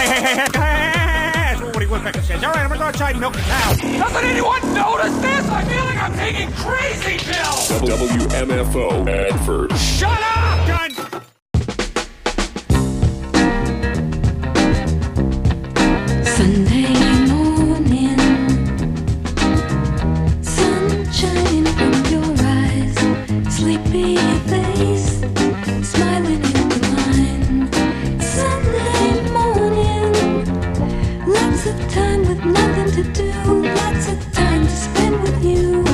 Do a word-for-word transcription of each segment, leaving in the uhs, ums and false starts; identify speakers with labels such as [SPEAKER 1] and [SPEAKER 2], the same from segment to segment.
[SPEAKER 1] hey, hey, hey, hey, that's what Woody Woodpecker says. All right, I'm gonna go outside and milk the cow.
[SPEAKER 2] Doesn't anyone notice this? I feel like I'm taking crazy pills!
[SPEAKER 3] W M F O Advert.
[SPEAKER 2] Shut up!
[SPEAKER 1] Done.
[SPEAKER 4] Sunday morning, sunshine from your eyes, sleepy face, smiling in the line. Sunday morning, lots of time with nothing to do, lots of time to spend with you.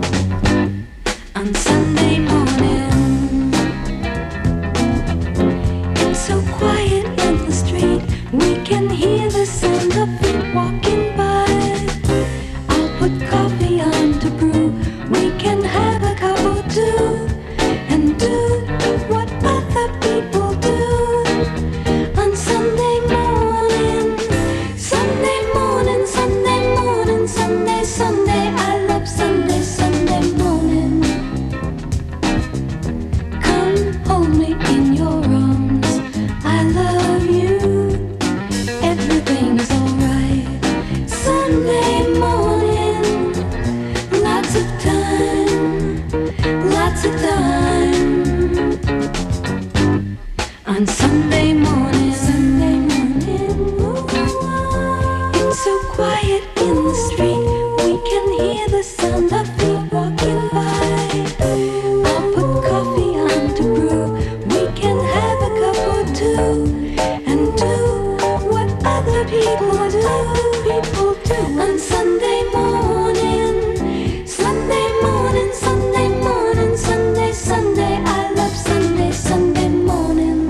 [SPEAKER 4] On Sunday morning, it's so quiet in the street, we can hear the sound of feet walking by. I'll put coffee on to brew, we can have a cup or two and do what other people do. On Sunday morning, Sunday morning, Sunday morning, Sunday, Sunday, I love Sunday, Sunday morning. Come hold me in your arms, I love you. Everything's alright. Sunday morning, lots of time, lots of time. On Sunday morning, Sunday morning, ooh, it's so quiet in the street, we can hear the sound of feet walking by. I'll put coffee on to brew, we can have a cup or two and do what other people do, people do. On Sunday morning, Sunday morning, Sunday morning, Sunday, Sunday, I love Sunday, Sunday morning.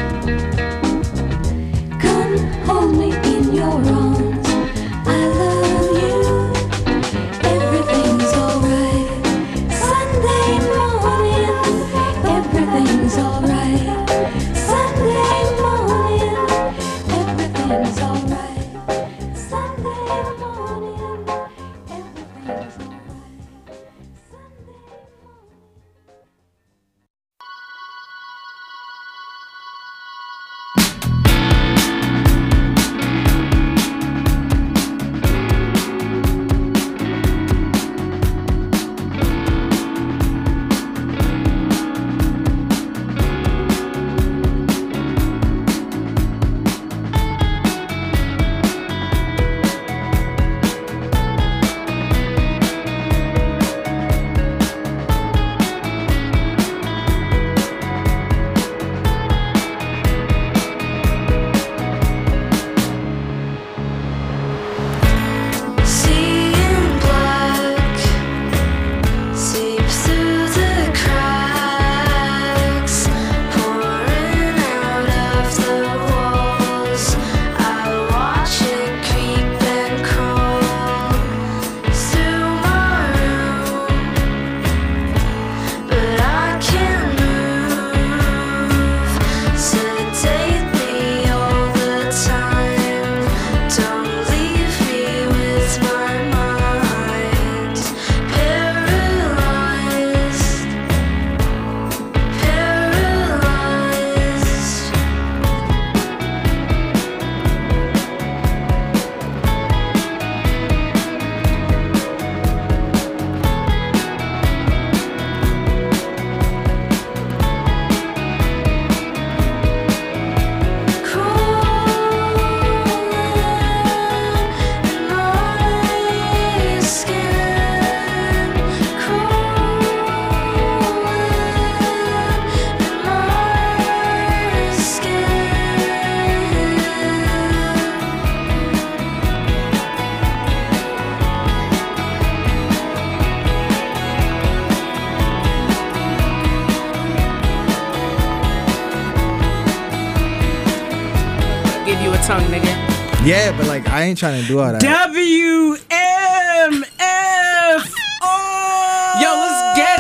[SPEAKER 4] Come hold me in your arms, I love you. Everything's alright. Sunday morning, everything's alright. Sunday morning, everything's alright. Sunday morning, everything's alright. Sunday morning. Seeing black seeps through the cracks, pouring out of the walls. I watch it creep and crawl through my room, but I can't move. Sedate me all the time, don't leave me with my mind paralyzed, paralyzed.
[SPEAKER 5] Give you a tongue, nigga.
[SPEAKER 6] Yeah, but like I ain't trying to do all that.
[SPEAKER 5] W M F O. Yo, let's get it.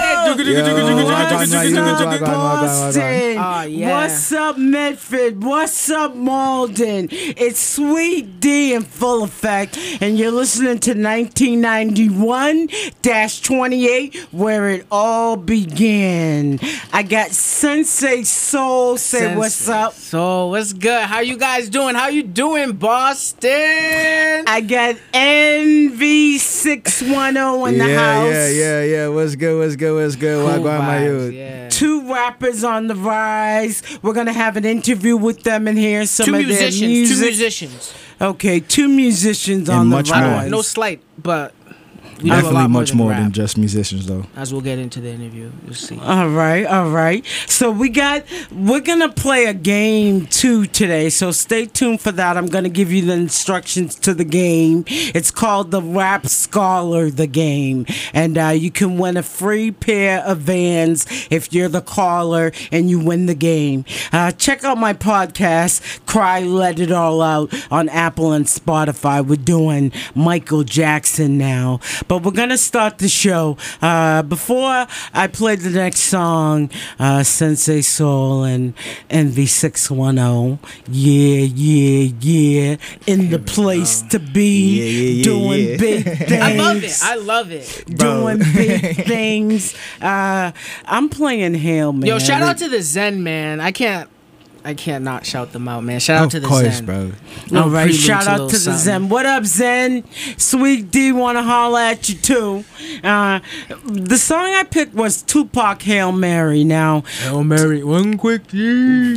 [SPEAKER 6] Boston.
[SPEAKER 5] Oh, yeah.
[SPEAKER 7] What's up, Medford? What's up, Malden? It's Sweet D in full effect, and you're listening to nineteen ninety-one twenty-eight, where it all began. I got Sensei Soul. Say
[SPEAKER 5] Sensei
[SPEAKER 7] what's up.
[SPEAKER 5] So what's good? How you guys doing? How you doing, Boston?
[SPEAKER 7] I got N V six ten in the
[SPEAKER 6] yeah,
[SPEAKER 7] house.
[SPEAKER 6] yeah, yeah, yeah. What's good? What's good? What's good?
[SPEAKER 5] Cool
[SPEAKER 6] Wagwan, my
[SPEAKER 5] vibes,
[SPEAKER 6] youth.
[SPEAKER 5] yeah.
[SPEAKER 7] Two rappers on the rise. We're gonna have an interview with them and hear some
[SPEAKER 5] Two
[SPEAKER 7] of
[SPEAKER 5] musicians.
[SPEAKER 7] their music.
[SPEAKER 5] Two musicians.
[SPEAKER 7] Okay, two musicians
[SPEAKER 6] And
[SPEAKER 7] on the
[SPEAKER 6] much
[SPEAKER 5] I
[SPEAKER 6] more.
[SPEAKER 7] rise.
[SPEAKER 5] don't, no slight, but we do a
[SPEAKER 6] Definitely
[SPEAKER 5] lot more
[SPEAKER 6] much
[SPEAKER 5] than
[SPEAKER 6] more
[SPEAKER 5] rap,
[SPEAKER 6] than just musicians, though.
[SPEAKER 5] as we'll get into the interview. You'll see.
[SPEAKER 7] All right, all right. So we got, we're gonna play a game too today. So stay tuned for that. I'm gonna give you the instructions to the game. It's called the Rap Scholar, the game, and uh, you can win a free pair of Vans if you're the caller and you win the game. Uh, check out my podcast, Cry Let It All Out, on Apple and Spotify. We're doing Michael Jackson now, but we're gonna start the show. Uh, before I play the next song, uh, Sensei Soul and N V six ten, yeah, yeah, yeah, in the place to be,
[SPEAKER 6] Yeah, yeah, yeah,
[SPEAKER 7] doing
[SPEAKER 6] yeah.
[SPEAKER 7] big things.
[SPEAKER 5] I love it. I love it.
[SPEAKER 7] Doing big things. Uh, I'm playing Hail Mary.
[SPEAKER 5] Yo, shout out to the Zen, man. I can't, I can't not shout them out, man. Shout out to
[SPEAKER 6] Of
[SPEAKER 5] the
[SPEAKER 6] course,
[SPEAKER 5] Zen.
[SPEAKER 6] bro.
[SPEAKER 7] All right,
[SPEAKER 5] prelude
[SPEAKER 7] shout
[SPEAKER 5] to
[SPEAKER 7] out
[SPEAKER 5] little
[SPEAKER 7] to the
[SPEAKER 5] something.
[SPEAKER 7] Zen. What up, Zen? Sweet D wanna holla at you too. Uh, the song I picked was Tupac Hail Mary. Now,
[SPEAKER 5] Hail Mary, one quick G.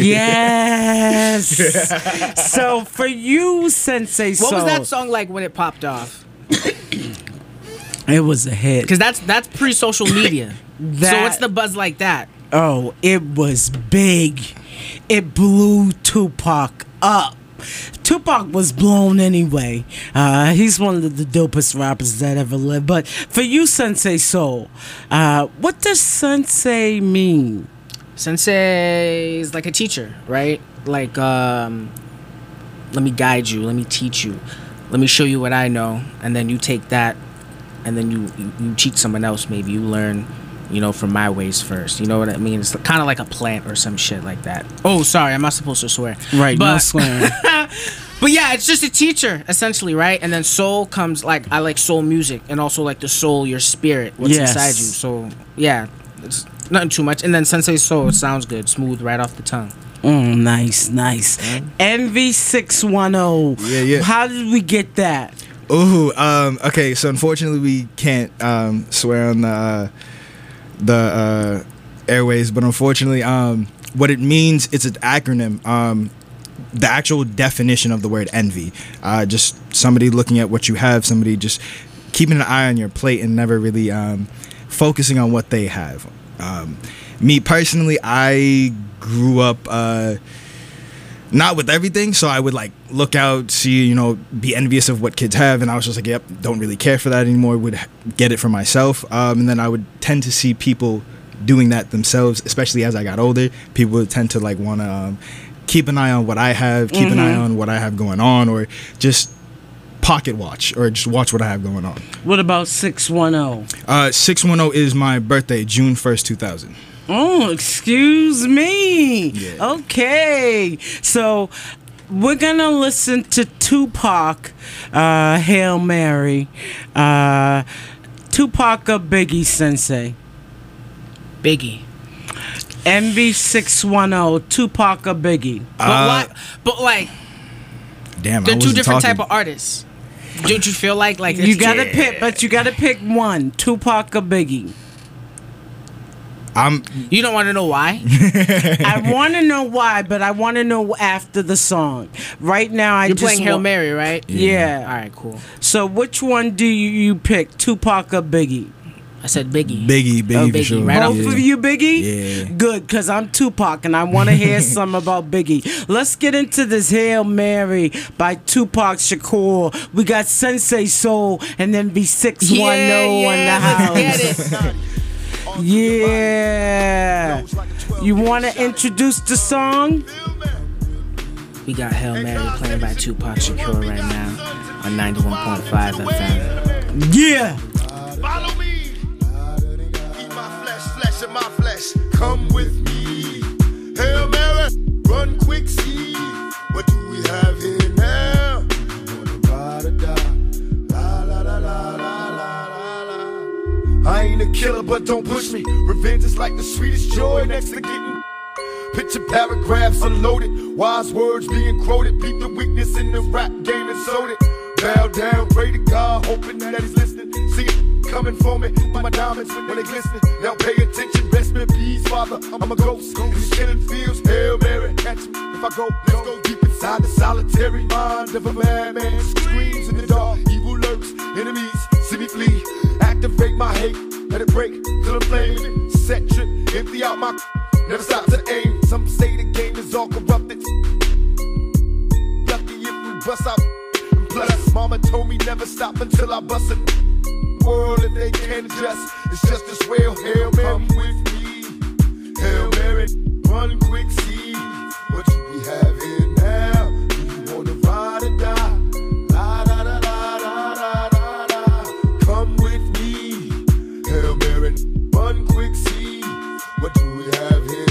[SPEAKER 7] yes. So for you, Sensei
[SPEAKER 5] What
[SPEAKER 7] Soul,
[SPEAKER 5] was that song like when it popped off?
[SPEAKER 7] it was a hit.
[SPEAKER 5] Because that's that's pre-social media. so
[SPEAKER 7] That-
[SPEAKER 5] what's the buzz like that?
[SPEAKER 7] Oh, it was big. It blew Tupac up. Tupac was blown anyway. Uh, he's one of the dopest rappers that ever lived. But for you, Sensei Soul, uh, what does Sensei mean?
[SPEAKER 5] Sensei is like a teacher, right? Like, um, let me guide you, let me teach you, let me show you what I know, and then you take that, and then you you, you teach someone else. Maybe you learn, you know, from my ways first. You know what I mean? It's kind of like a plant or some shit like that. Oh, sorry, I'm not supposed to swear.
[SPEAKER 7] Right,
[SPEAKER 5] but,
[SPEAKER 7] no swearing.
[SPEAKER 5] But yeah, it's just a teacher essentially, right? And then soul comes like I like soul music, and also like the soul, your spirit, what's
[SPEAKER 7] Yes.
[SPEAKER 5] inside you. So yeah, it's nothing too much. And then Sensei Soul, it sounds good, smooth, right off the tongue.
[SPEAKER 7] Mm, nice, nice. N V six ten.
[SPEAKER 6] Yeah, yeah.
[SPEAKER 7] How did we get that?
[SPEAKER 6] Ooh, um, okay, so unfortunately we can't um, swear on the uh, the uh, airways, but unfortunately, um, what it means, it's an acronym. Um, the actual definition of the word envy, uh, just somebody looking at what you have, somebody just keeping an eye on your plate and never really um, focusing on what they have. Um, me personally, I grew up uh, not with everything, so I would like look out, see, you know, be envious of what kids have, and I was just like, yep, don't really care for that anymore, would get it for myself. Um, and then I would tend to see people doing that themselves, especially as I got older. People would tend to like want to um, keep an eye on what I have, keep
[SPEAKER 7] Mm-hmm.
[SPEAKER 6] an eye on what I have going on, or just pocket watch, or just watch what I have going on.
[SPEAKER 7] What about six ten?
[SPEAKER 6] Uh, six ten is my birthday, June first, two thousand.
[SPEAKER 7] Oh, excuse me.
[SPEAKER 6] Yeah.
[SPEAKER 7] Okay. So we're going to listen to Tupac, uh, Hail Mary. Uh, Tupac or Biggie, Sensei?
[SPEAKER 5] Biggie.
[SPEAKER 7] N V six ten, Tupac or Biggie?
[SPEAKER 5] But
[SPEAKER 6] Uh,
[SPEAKER 5] why? But like,
[SPEAKER 6] Damn, I
[SPEAKER 5] they're two
[SPEAKER 6] wasn't
[SPEAKER 5] different
[SPEAKER 6] talking.
[SPEAKER 5] type of artists. Don't you feel like like
[SPEAKER 7] You
[SPEAKER 5] it's-
[SPEAKER 7] got to pick, but you got to pick one, Tupac or Biggie.
[SPEAKER 6] I'm
[SPEAKER 5] You don't want to know why?
[SPEAKER 7] I want to know why, but I want to know after the song. Right now, I
[SPEAKER 5] You're
[SPEAKER 7] just
[SPEAKER 5] playing Hail
[SPEAKER 7] wa-
[SPEAKER 5] Mary, right?
[SPEAKER 7] Yeah.
[SPEAKER 5] All right, cool.
[SPEAKER 7] So which one do you, you pick, Tupac or Biggie?
[SPEAKER 5] I said Biggie.
[SPEAKER 6] Biggie, Biggie,
[SPEAKER 5] Oh,
[SPEAKER 6] for
[SPEAKER 5] Biggie,
[SPEAKER 6] sure.
[SPEAKER 5] right off
[SPEAKER 7] Both
[SPEAKER 6] yeah.
[SPEAKER 7] of you, Biggie?
[SPEAKER 6] Yeah.
[SPEAKER 7] Good, because I'm Tupac and I want to hear some about Biggie. Let's get into this Hail Mary by Tupac Shakur. We got Sensei Soul and then V six ten
[SPEAKER 5] Yeah,
[SPEAKER 7] in the
[SPEAKER 5] yeah,
[SPEAKER 7] house.
[SPEAKER 5] let's get it.
[SPEAKER 7] Yeah. You want to introduce the song?
[SPEAKER 5] We got Hail Mary playing by Tupac Shakur right now on ninety-one point five F M.
[SPEAKER 7] Yeah.
[SPEAKER 8] Follow me. Keep my flesh dash, come with me. Hail Mary, run quick, see. What do we have here now? You wanna ride or die? La la la la la la la la. I ain't a killer, but don't push me. Revenge is like the sweetest joy next to getting. Picture paragraphs unloaded, wise words being quoted. Beat the weakness in the rap game and sold it. Bow down, pray to God, hoping that he's listening. See it coming for me, my diamonds when they glisten. Now pay attention, rest in peace, Father. I'm a ghost in these killing fields. Hail Mary, catch me if I go. Let's go deep inside the solitary mind of a madman. Screams in the dark, evil lurks, enemies see me flee. Activate my hate, let it break till I'm flaming. Set trip, empty out my. Never stop to aim. Some say the game is all corrupted. Lucky if we bust out. And plus, mama told me never stop until I bust it. World if they can't adjust, it's just as well. Hail Mary, come with me. Hail Mary, run quick, see what do we have here now? Do you wanna ride or die? La da da da da da da da. Come with me. Hail Mary, run quick, see what do we have here?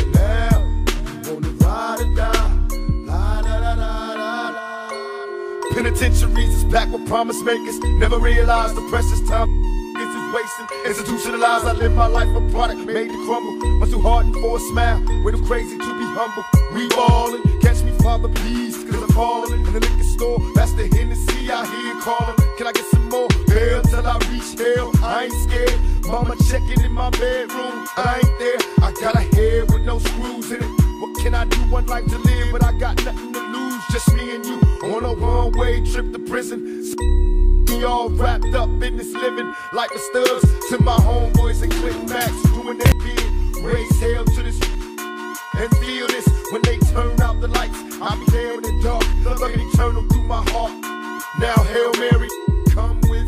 [SPEAKER 8] Penitentiaries is packed with promise makers. Never realized the precious time is just wasting. Institutionalized, I live my life a product made to crumble. Much too hardened for a smile, way too crazy to be humble. We ballin', catch me, Father, please, cause I'm falling. In the liquor store, that's the Hennessy I hear calling. Can I get some more? Hell till I reach hell, I ain't scared. Mama checking in my bedroom, I ain't there. I got a head with no screws in it. What can I do? One life to live, but I got nothing to lose. Just me and you on a one-way trip to prison. We all wrapped up in this living like the studs to my homeboys and Clinton Max doing their bid. Raise hell to this and feel this when they turn out the lights. I'll be there in the dark, love eternal through my heart. Now Hail Mary, come with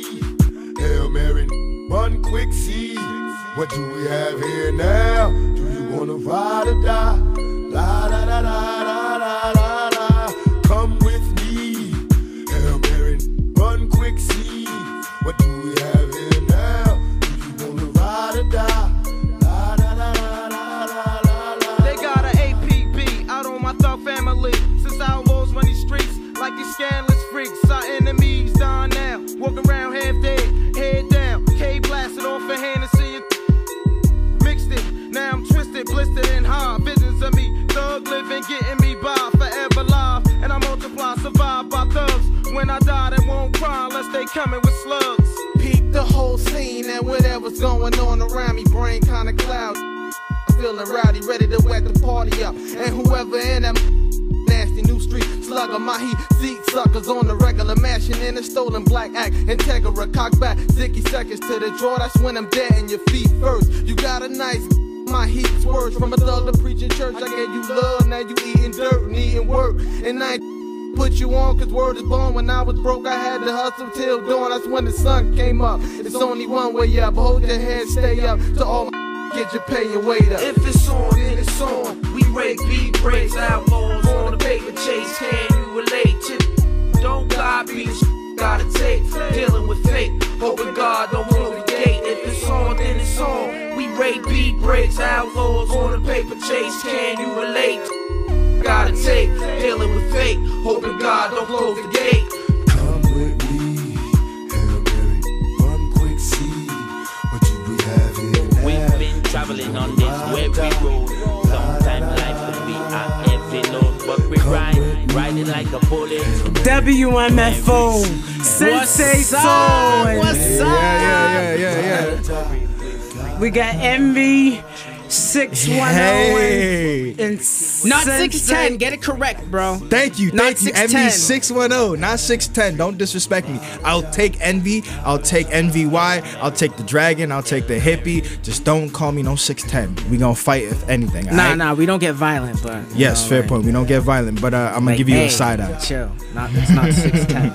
[SPEAKER 8] me. Hail Mary, run quick, see what do we have here now? Do you wanna ride or die? La da da da da da da da. Come with me. Hail Mary, run quick, see what do we have here now? Do you wanna ride or die? La da da da da da da da.
[SPEAKER 9] They got an A P B out on my thug family. Since outlaws run these streets like these scandalous freaks. Our enemies down now, walk around half dead, head down. K blasted off a Hennessy and mixed it. Now I'm twisted, blistered and high. Visions of me, thug living, getting me by, forever live. And I multiply, survive by thugs. When I die, they won't cry unless they coming with slugs.
[SPEAKER 10] Peep the whole scene and whatever's going on around me, brain kinda cloudy. Feeling rowdy, ready to wet the party up. And whoever in that nasty new street slugger, my heat seat suckers on the regular, mashing in a stolen black act. Integra, cock back, zicky seconds to the draw. That's when I'm dead in your feet first. You got a nice. My heat's words from a thug to preaching church. I gave you love, now you eating dirt and eating work. And I ain't put you on cause word is born. When I was broke I had to hustle till dawn. That's when the sun came up. It's only one way up, hold your head, stay up. To all my get your pay and wait up.
[SPEAKER 11] If it's on, then it's on. We rake beat breaks, outlaws on the paper chase. Can you relate to? Don't copy the shit, gotta take. Dealing with fate, hoping God don't close the gate. If it's on, then it's on. We rate beat breaks, outlaws on the paper chase. Can you relate? Gotta take, dealing with fate, hoping God don't close the gate.
[SPEAKER 8] Come with me, Hail Mary, run quick, see what do we have here now?
[SPEAKER 12] We've been traveling on this weary road. Sometimes life can be a heavy load, but we ride, riding like a bullet.
[SPEAKER 7] W M F O, Sensei Soul.
[SPEAKER 5] What's up?
[SPEAKER 6] Yeah, yeah, yeah, yeah, yeah.
[SPEAKER 7] We got Envy six one zero
[SPEAKER 6] Hey.
[SPEAKER 7] and, and
[SPEAKER 5] Not
[SPEAKER 7] Sensei-
[SPEAKER 5] six ten. Get it correct, bro.
[SPEAKER 6] Thank you,
[SPEAKER 5] Not
[SPEAKER 6] thank you.
[SPEAKER 5] six ten.
[SPEAKER 6] Envy six one zero, not six ten. Don't disrespect me. I'll take Envy. I'll take N V Y. I'll take the Dragon. I'll take the Hippie. Just don't call me no six ten. We gonna fight if anything.
[SPEAKER 5] Nah,
[SPEAKER 6] alright?
[SPEAKER 5] nah, we don't get violent, but you
[SPEAKER 6] Yes,
[SPEAKER 5] know,
[SPEAKER 6] fair
[SPEAKER 5] like-
[SPEAKER 6] point. We don't get violent, but uh, I'm gonna
[SPEAKER 5] like,
[SPEAKER 6] give you
[SPEAKER 5] hey,
[SPEAKER 6] a side eye.
[SPEAKER 5] Chill. Not, it's not six ten.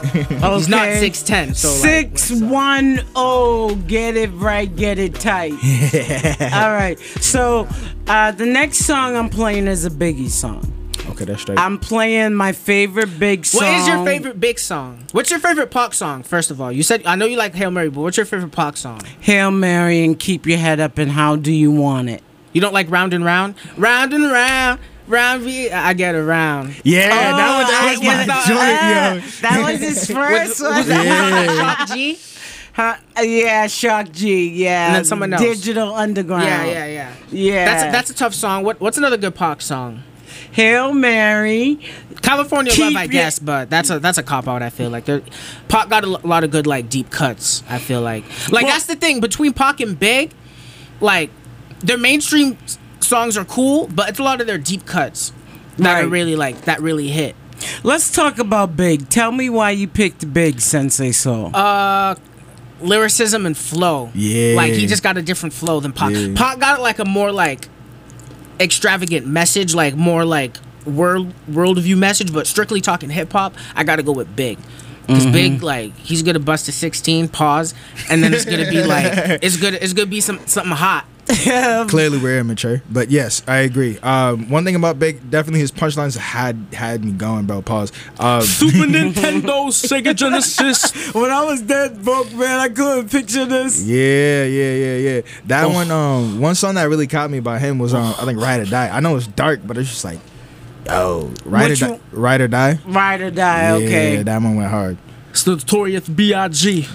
[SPEAKER 5] He's not
[SPEAKER 7] Okay.
[SPEAKER 5] six ten. So like,
[SPEAKER 7] six one zero, get it right, get it tight. All right, so uh, the next song I'm playing is a Biggie song.
[SPEAKER 6] Okay, that's straight.
[SPEAKER 7] I'm playing my favorite Big song.
[SPEAKER 5] What is your favorite Big song? What's your favorite Pac song? First of all, you said I know you like Hail Mary, but what's your favorite Pac song?
[SPEAKER 7] Hail Mary and Keep Your Head Up and How Do You Want It?
[SPEAKER 5] You don't like Round and Round? Round and Round, Round V. I get around.
[SPEAKER 6] Yeah,
[SPEAKER 7] Oh,
[SPEAKER 6] that was that was
[SPEAKER 7] I
[SPEAKER 6] my
[SPEAKER 7] get it.
[SPEAKER 6] joint, yo.
[SPEAKER 7] That was his first one.
[SPEAKER 5] Yeah. Shock G.
[SPEAKER 7] Huh? Yeah, Shock G. Yeah,
[SPEAKER 5] And then someone else.
[SPEAKER 7] Digital Underground.
[SPEAKER 5] Yeah, yeah, yeah.
[SPEAKER 7] Yeah.
[SPEAKER 5] That's a, that's a tough song. What what's another good Pac song?
[SPEAKER 7] Hail Mary.
[SPEAKER 5] California
[SPEAKER 7] Keep
[SPEAKER 5] Love, I
[SPEAKER 7] your-
[SPEAKER 5] guess, but that's a that's a cop out. I feel like there, Pac got a lo- lot of good like deep cuts. I feel like like
[SPEAKER 7] Well-
[SPEAKER 5] that's the thing between Pac and Big, like their mainstream s- songs are cool, but it's a lot of their deep cuts that
[SPEAKER 7] Right.
[SPEAKER 5] are really like that really hit.
[SPEAKER 7] Let's talk about Big. Tell me why you picked Big, Sensei Soul.
[SPEAKER 5] Uh, lyricism and flow.
[SPEAKER 6] Yeah.
[SPEAKER 5] Like he just got a different flow than Pac.
[SPEAKER 6] Yeah.
[SPEAKER 5] Pac got like a more like extravagant message, like more like world worldview message, but strictly talking hip hop, I gotta go with Big. Because
[SPEAKER 6] Mm-hmm.
[SPEAKER 5] Big, like, he's gonna bust a sixteen, pause, and then it's gonna be like it's gonna it's gonna be some something hot.
[SPEAKER 6] Clearly, we're immature, but yes, I agree. Um, one thing about Big, definitely his punchlines had had me going, bro. Pause. Um,
[SPEAKER 5] Super Nintendo, Sega Genesis.
[SPEAKER 7] When I was that broke, man, I couldn't picture this.
[SPEAKER 6] Yeah, yeah, yeah, yeah. That one, um, one song that really caught me by him was um, I think "Ride or Die." I know it's dark, but it's just like, yo, ride or
[SPEAKER 7] Which
[SPEAKER 6] die,
[SPEAKER 7] one?
[SPEAKER 6] ride or die.
[SPEAKER 7] Ride or Die,
[SPEAKER 6] Yeah,
[SPEAKER 7] okay.
[SPEAKER 6] that one went hard.
[SPEAKER 5] It's the Notorious B I G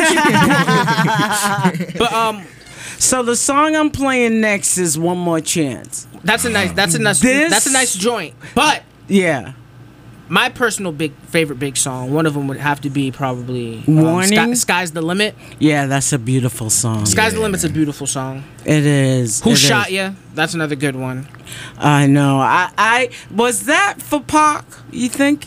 [SPEAKER 5] But um,
[SPEAKER 7] So the song I'm playing next is One More Chance.
[SPEAKER 5] that's a nice that's a nice
[SPEAKER 7] This-
[SPEAKER 5] that's a nice joint. But
[SPEAKER 7] Yeah.
[SPEAKER 5] my personal big favorite Big song, one of them would have to be probably um,
[SPEAKER 7] Warning?
[SPEAKER 5] Sky, Sky's the Limit.
[SPEAKER 7] Yeah, that's a beautiful song.
[SPEAKER 5] Sky's the Limit's a beautiful song.
[SPEAKER 7] It is.
[SPEAKER 5] Who
[SPEAKER 7] it
[SPEAKER 5] Shot
[SPEAKER 7] is.
[SPEAKER 5] Ya? That's another good one.
[SPEAKER 7] I know. I, I was that for Pac, you think?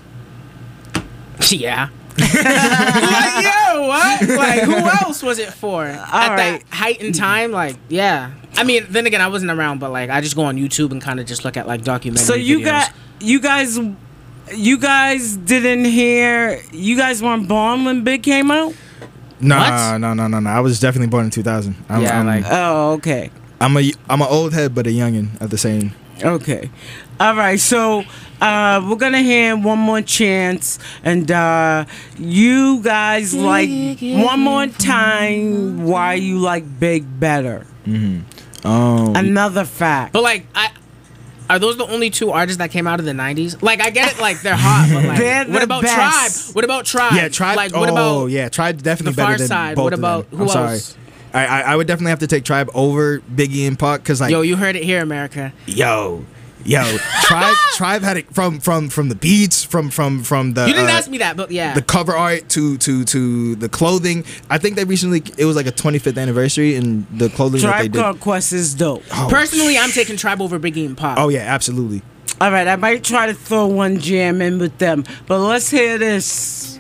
[SPEAKER 5] Yeah. like yo, what? Like who else was it for? At
[SPEAKER 7] right.
[SPEAKER 5] that height in time, like yeah. I mean, then again, I wasn't around, but like I just go on YouTube and kind of just look at like documentary.
[SPEAKER 7] So you
[SPEAKER 5] videos.
[SPEAKER 7] got you guys you guys didn't hear you guys weren't born when Big came out?
[SPEAKER 6] Nah,
[SPEAKER 5] What?
[SPEAKER 6] no, no, no, no. I was definitely born in two thousand. I'm,
[SPEAKER 5] Yeah,
[SPEAKER 6] I'm,
[SPEAKER 5] like-
[SPEAKER 7] Oh, okay.
[SPEAKER 6] I'm a I'm an old head, but a youngin at the same.
[SPEAKER 7] Okay. All right. So uh, we're gonna hear One More Chance, and uh, you guys like one more time why you like Big better.
[SPEAKER 6] Um,
[SPEAKER 7] Another fact.
[SPEAKER 5] But like I. Are those the only two artists that came out of the nineties? Like I get it, like they're hot, but like
[SPEAKER 7] They're
[SPEAKER 5] what
[SPEAKER 7] the
[SPEAKER 5] about
[SPEAKER 7] best.
[SPEAKER 5] Tribe? What about Tribe?
[SPEAKER 6] yeah, Tribe.
[SPEAKER 5] Like what
[SPEAKER 6] oh,
[SPEAKER 5] about
[SPEAKER 6] yeah, Tribe definitely
[SPEAKER 5] The
[SPEAKER 6] better
[SPEAKER 5] Far
[SPEAKER 6] than
[SPEAKER 5] Side?
[SPEAKER 6] both
[SPEAKER 5] What
[SPEAKER 6] of
[SPEAKER 5] about-
[SPEAKER 6] them.
[SPEAKER 5] who
[SPEAKER 6] I'm sorry.
[SPEAKER 5] else?
[SPEAKER 6] I, I I would definitely have to take Tribe over Biggie and Pac because like
[SPEAKER 5] Yo, you heard it here, America.
[SPEAKER 6] yo, yo, Tribe Tribe had it from from from the beats, from from from the
[SPEAKER 5] You didn't
[SPEAKER 6] uh,
[SPEAKER 5] ask me that, but yeah.
[SPEAKER 6] the cover art to to to the clothing. I think they recently it was like a twenty-fifth anniversary and the clothing that they
[SPEAKER 7] Tribe
[SPEAKER 6] did.
[SPEAKER 7] Called Quest is dope.
[SPEAKER 6] Oh,
[SPEAKER 5] Personally, I'm taking Tribe over Biggie and Pac.
[SPEAKER 6] oh yeah, absolutely.
[SPEAKER 7] All right, I might try to throw one jam in with them, but let's hear this.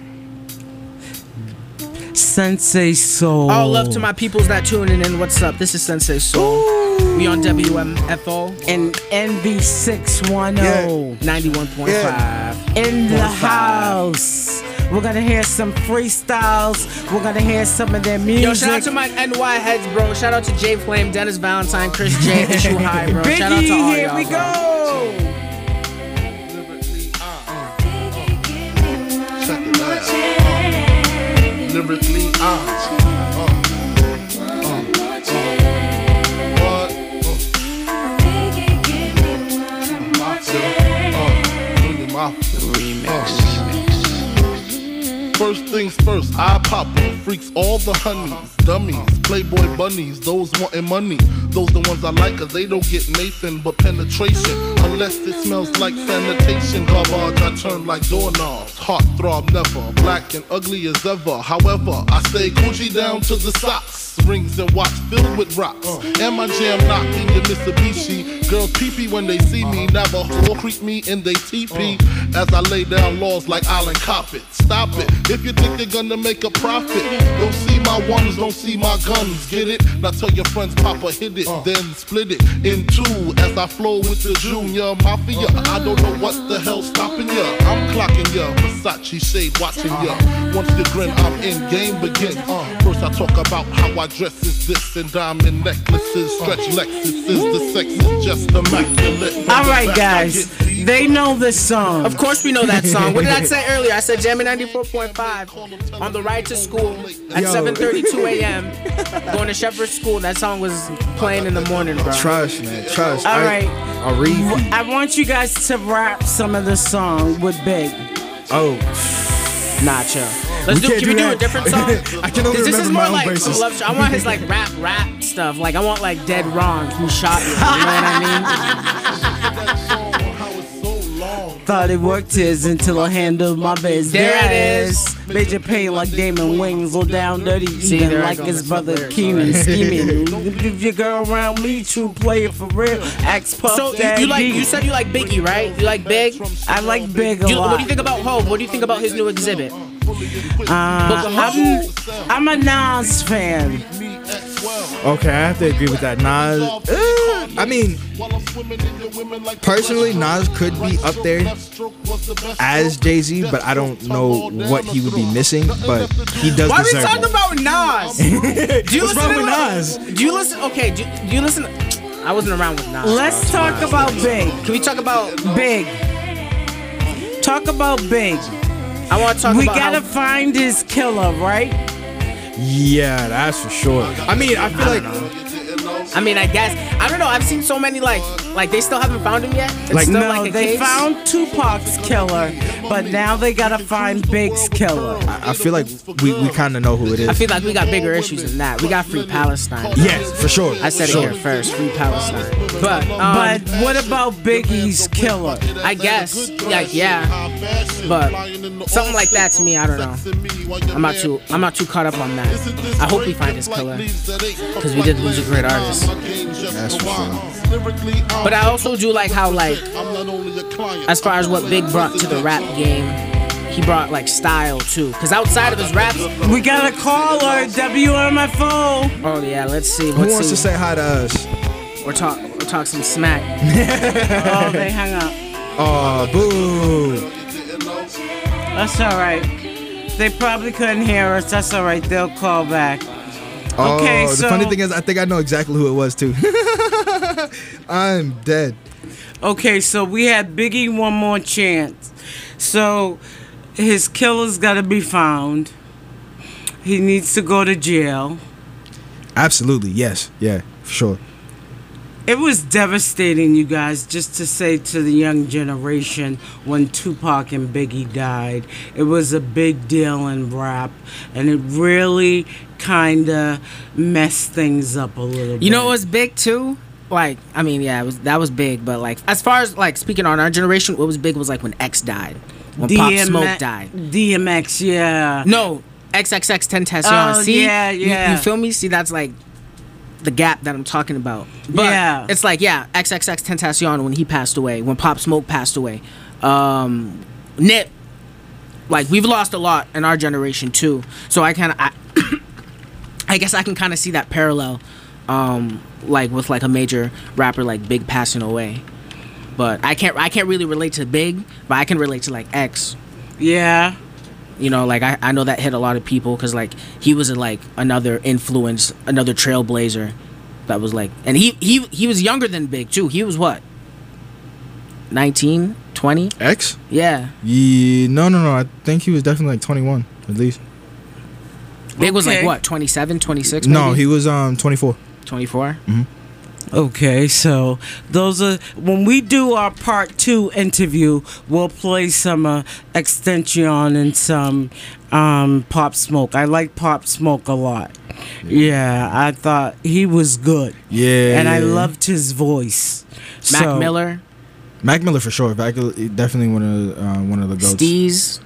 [SPEAKER 7] Sensei Soul.
[SPEAKER 5] All love to my peoples that tuning in. What's up? This is Sensei Soul. We on W M F O
[SPEAKER 7] and N B six ten
[SPEAKER 5] ninety-one point five.
[SPEAKER 7] in the house. We're gonna hear some freestyles. We're gonna hear some of their music.
[SPEAKER 5] Yo, shout out to my N Y heads, bro. Shout out to J Flame, Dennis Valentine, Chris J, Issue High, bro.
[SPEAKER 7] Biggie,
[SPEAKER 5] Shout out to all
[SPEAKER 7] here
[SPEAKER 5] y'all,
[SPEAKER 7] we
[SPEAKER 5] bro.
[SPEAKER 7] go.
[SPEAKER 8] Check it out. Lyrically, uh, uh, uh, what? First things first, I pop em. Freaks all the honeys, dummies, playboy bunnies, those wanting money. Those the ones I like cause they don't get Nathan but penetration. Unless it smells like sanitation. Garbage I turn like doorknobs. Heart throb never, black and ugly as ever. However, I stay Gucci down to the socks. Rings and watch filled with rocks. And my jam knocking your Mitsubishi. Girls pee-pee when they see me. Never whore creep me in they teepee. As I lay down laws like Island Coppet. Stop it, if you think you're gonna make a profit. Don't see my ones, don't see my guns. Get it? Now tell your friends Papa hit it, then split it in two. As I flow with the Junior Mafia. I don't know what the hell's stopping ya. I'm clocking ya.
[SPEAKER 13] Versace shade watching ya. Once you grin, I'm in, game begin. Uh, first I talk about how I dress is this and diamond necklaces, stretch Lexuses, the sex is just immaculate.
[SPEAKER 7] All right, guys, they know this song.
[SPEAKER 5] Of course we know that song. What did I say earlier? I said Jammin' ninety-four point five on the ride to school at seven thirty-two a.m. going to Shepherd School. That song was playing in the morning, bro.
[SPEAKER 6] Trust, man. Trust.
[SPEAKER 7] All
[SPEAKER 6] I,
[SPEAKER 7] right.
[SPEAKER 6] I'll read.
[SPEAKER 7] I want you guys to rap some of the song with Big.
[SPEAKER 6] Oh.
[SPEAKER 5] Nah, chill. Let's
[SPEAKER 6] We
[SPEAKER 5] do.
[SPEAKER 6] can't
[SPEAKER 5] Can we
[SPEAKER 6] do
[SPEAKER 5] do a
[SPEAKER 6] that.
[SPEAKER 5] different song?
[SPEAKER 6] I can only
[SPEAKER 5] 'Cause this
[SPEAKER 6] remember
[SPEAKER 5] is
[SPEAKER 6] my
[SPEAKER 5] more
[SPEAKER 6] own
[SPEAKER 5] like
[SPEAKER 6] verses.
[SPEAKER 5] love. I want his like rap, rap stuff. Like I want like Dead Wrong. Who shot you? You know what I mean?
[SPEAKER 7] Thought it worked his until I handled my biz.
[SPEAKER 5] There
[SPEAKER 7] There
[SPEAKER 5] it
[SPEAKER 7] it
[SPEAKER 5] is.
[SPEAKER 7] is. Major pain like Damon Wayans, low down dirty,
[SPEAKER 5] See,
[SPEAKER 7] even
[SPEAKER 5] there I
[SPEAKER 7] like
[SPEAKER 5] go.
[SPEAKER 7] his
[SPEAKER 5] That's
[SPEAKER 7] brother
[SPEAKER 5] lyrics
[SPEAKER 7] Keenan
[SPEAKER 5] already.
[SPEAKER 7] scheming. If your girl around me, true player for real. Axe Puff
[SPEAKER 5] So you,
[SPEAKER 7] Daddy.
[SPEAKER 5] you like? You said you like Biggie, right? You like Big?
[SPEAKER 7] I like Big a
[SPEAKER 5] Do you-
[SPEAKER 7] lot.
[SPEAKER 5] What do you think about Hov? What do you think about his new exhibit?
[SPEAKER 7] Uh,
[SPEAKER 5] Book of
[SPEAKER 7] I'm, I'm a Nas fan.
[SPEAKER 6] Okay, I have to agree with that. Nas, uh, I mean, personally, Nas could be up there as Jay-Z, but I don't know what he would be missing. But he does
[SPEAKER 5] Why are we
[SPEAKER 6] deserve
[SPEAKER 5] talking
[SPEAKER 6] it.
[SPEAKER 5] about Nas? Do you
[SPEAKER 6] What's
[SPEAKER 5] listen
[SPEAKER 6] wrong
[SPEAKER 5] to
[SPEAKER 6] with
[SPEAKER 5] Nas?
[SPEAKER 6] Nas?
[SPEAKER 5] Do you listen? Okay, do, do you listen? I wasn't around with Nas.
[SPEAKER 7] Let's
[SPEAKER 5] bro.
[SPEAKER 7] talk about Big.
[SPEAKER 5] Can we talk about?
[SPEAKER 7] Big. Talk about Big.
[SPEAKER 5] I want to talk
[SPEAKER 7] We
[SPEAKER 5] about.
[SPEAKER 7] gotta
[SPEAKER 5] how,
[SPEAKER 7] find his killer, right?
[SPEAKER 6] Yeah, that's for sure. I mean, I feel like
[SPEAKER 5] I mean, I guess I don't know. I've seen so many like like they still haven't found him yet. It's
[SPEAKER 6] Like,
[SPEAKER 5] still
[SPEAKER 7] No,
[SPEAKER 5] like a
[SPEAKER 7] they
[SPEAKER 5] case?
[SPEAKER 7] found Tupac's killer, but now they gotta find Big's killer.
[SPEAKER 6] I feel like we, we kind of know who it is.
[SPEAKER 5] I feel like we got bigger issues than that. We got Free Palestine.
[SPEAKER 6] Yes, for sure.
[SPEAKER 5] I said
[SPEAKER 6] Sure.
[SPEAKER 5] it here first. Free Palestine. But um,
[SPEAKER 7] But what about Biggie's killer?
[SPEAKER 5] I guess like yeah, but something like that to me, I don't know. I'm not too I'm not too caught up on that. I hope we find his killer because we did lose a great artist.
[SPEAKER 6] That's for sure.
[SPEAKER 5] But I also do like how like as far as what Big brought to the rap game, he brought like style too. Cause outside of his raps,
[SPEAKER 7] We got a caller, W M F O.
[SPEAKER 5] oh yeah, let's see.
[SPEAKER 6] Who
[SPEAKER 5] Let's
[SPEAKER 6] wants
[SPEAKER 5] see.
[SPEAKER 6] to say hi to us?
[SPEAKER 5] Or talk or talk some smack.
[SPEAKER 7] Oh, they hung up.
[SPEAKER 6] Oh, boo.
[SPEAKER 7] That's all right. They probably couldn't hear us. That's all right. They'll call back.
[SPEAKER 6] Oh,
[SPEAKER 7] Okay,
[SPEAKER 6] the
[SPEAKER 7] so-
[SPEAKER 6] funny thing is, I think I know exactly who it was too. I'm dead.
[SPEAKER 7] Okay, so we had Biggie one more chance. So his killer's got to be found. He needs to go to jail.
[SPEAKER 6] Absolutely, yes, yeah, for sure.
[SPEAKER 7] It was devastating, you guys, just to say to the young generation when Tupac and Biggie died. It was a big deal in rap, and it really kind of messed things up a little bit.
[SPEAKER 5] You know what was big too? Like, I mean, yeah, it was that was big, but like as far as like speaking on our generation, what was big was like when X died. When Pop
[SPEAKER 7] D M X
[SPEAKER 5] Smoke died.
[SPEAKER 7] D M X, yeah.
[SPEAKER 5] No, X X X Tentacion.
[SPEAKER 7] Oh,
[SPEAKER 5] See?
[SPEAKER 7] yeah,
[SPEAKER 5] You-
[SPEAKER 7] yeah.
[SPEAKER 5] You, feel me? See, that's like the gap that I'm talking about. But
[SPEAKER 7] Yeah.
[SPEAKER 5] it's like, yeah, X X X Tentacion when he passed away, when Pop Smoke passed away. Um, Nip. Like, we've lost a lot in our generation, too. So I kind of, I, I guess I can kind of see that parallel, um, like, with, like, a major rapper like Big passing away. But I can't, I can't really relate to Big, but I can relate to, like, X.
[SPEAKER 7] Yeah.
[SPEAKER 5] You know, like I, I know that hit a lot of people because like he was a, like another influence, another trailblazer that was like, and he he he was younger than Big too. He was what, nineteen, twenty?
[SPEAKER 6] X?
[SPEAKER 5] Yeah.
[SPEAKER 6] Yeah, no, no, no. I think he was definitely like twenty-one at least.
[SPEAKER 5] Big was like
[SPEAKER 7] Okay.
[SPEAKER 5] what, twenty-seven, twenty-six?
[SPEAKER 6] No,
[SPEAKER 5] maybe?
[SPEAKER 6] he was um twenty-four.
[SPEAKER 5] twenty-four.
[SPEAKER 7] Okay, so those are when we do our part two interview, we'll play some uh, Extension and some um, Pop Smoke. I like Pop Smoke a lot. Yeah, I thought he was good.
[SPEAKER 6] Yeah,
[SPEAKER 7] and I
[SPEAKER 6] yeah.
[SPEAKER 7] loved his voice.
[SPEAKER 5] Mac
[SPEAKER 7] So-
[SPEAKER 5] Miller,
[SPEAKER 6] Mac Miller for sure. Mac, definitely one of uh, one of the goats.
[SPEAKER 5] Steez,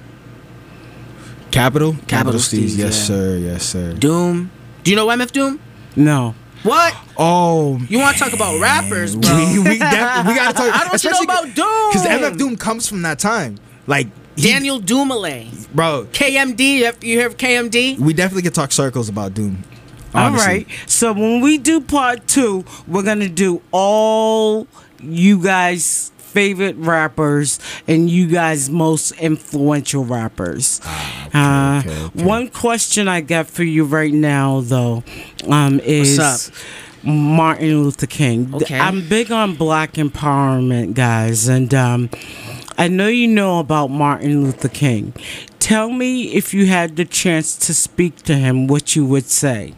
[SPEAKER 6] Capital,
[SPEAKER 5] Capital
[SPEAKER 6] Steez.
[SPEAKER 5] Steez,
[SPEAKER 6] Yes,
[SPEAKER 5] yeah.
[SPEAKER 6] sir. Yes, sir.
[SPEAKER 5] Doom. Do you know M F Doom?
[SPEAKER 7] No.
[SPEAKER 5] What?
[SPEAKER 6] Oh,
[SPEAKER 5] You want to talk about rappers, bro?
[SPEAKER 6] we we, def- we gotta talk.
[SPEAKER 5] How don't you know about Doom?
[SPEAKER 6] Because M F Doom comes from that time. Like he-
[SPEAKER 5] Daniel Dumoulin,
[SPEAKER 6] bro.
[SPEAKER 5] K M D. You have- you hear of K M D?
[SPEAKER 6] We definitely could talk circles about Doom.
[SPEAKER 7] All
[SPEAKER 6] honestly.
[SPEAKER 7] right. So when we do part two, we're gonna do all you guys' favorite rappers and you guys' most influential rappers. Uh,
[SPEAKER 6] okay, okay.
[SPEAKER 7] One question I got for you right now, though, um, is
[SPEAKER 5] What's up?
[SPEAKER 7] Martin Luther King.
[SPEAKER 5] Okay.
[SPEAKER 7] I'm big on black empowerment, guys, and um, I know you know about Martin Luther King. Tell me, if you had the chance to speak to him, what you would say.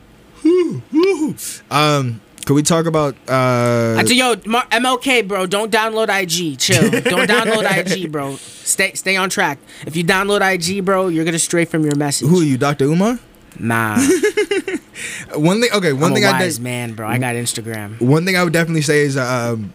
[SPEAKER 6] Um, could we talk about? Uh,
[SPEAKER 5] I tell yo, Mar- M L K, bro. Don't download I G. Chill. Don't download I G, bro. Stay, stay on track. If you download I G, bro, you're gonna stray from your message.
[SPEAKER 6] who are you, Doctor Umar?
[SPEAKER 5] Nah.
[SPEAKER 6] One thing. Okay, one
[SPEAKER 5] I'm
[SPEAKER 6] thing
[SPEAKER 5] a
[SPEAKER 6] I
[SPEAKER 5] wise
[SPEAKER 6] did.
[SPEAKER 5] man, bro. I got Instagram.
[SPEAKER 6] One thing I would definitely say is, um,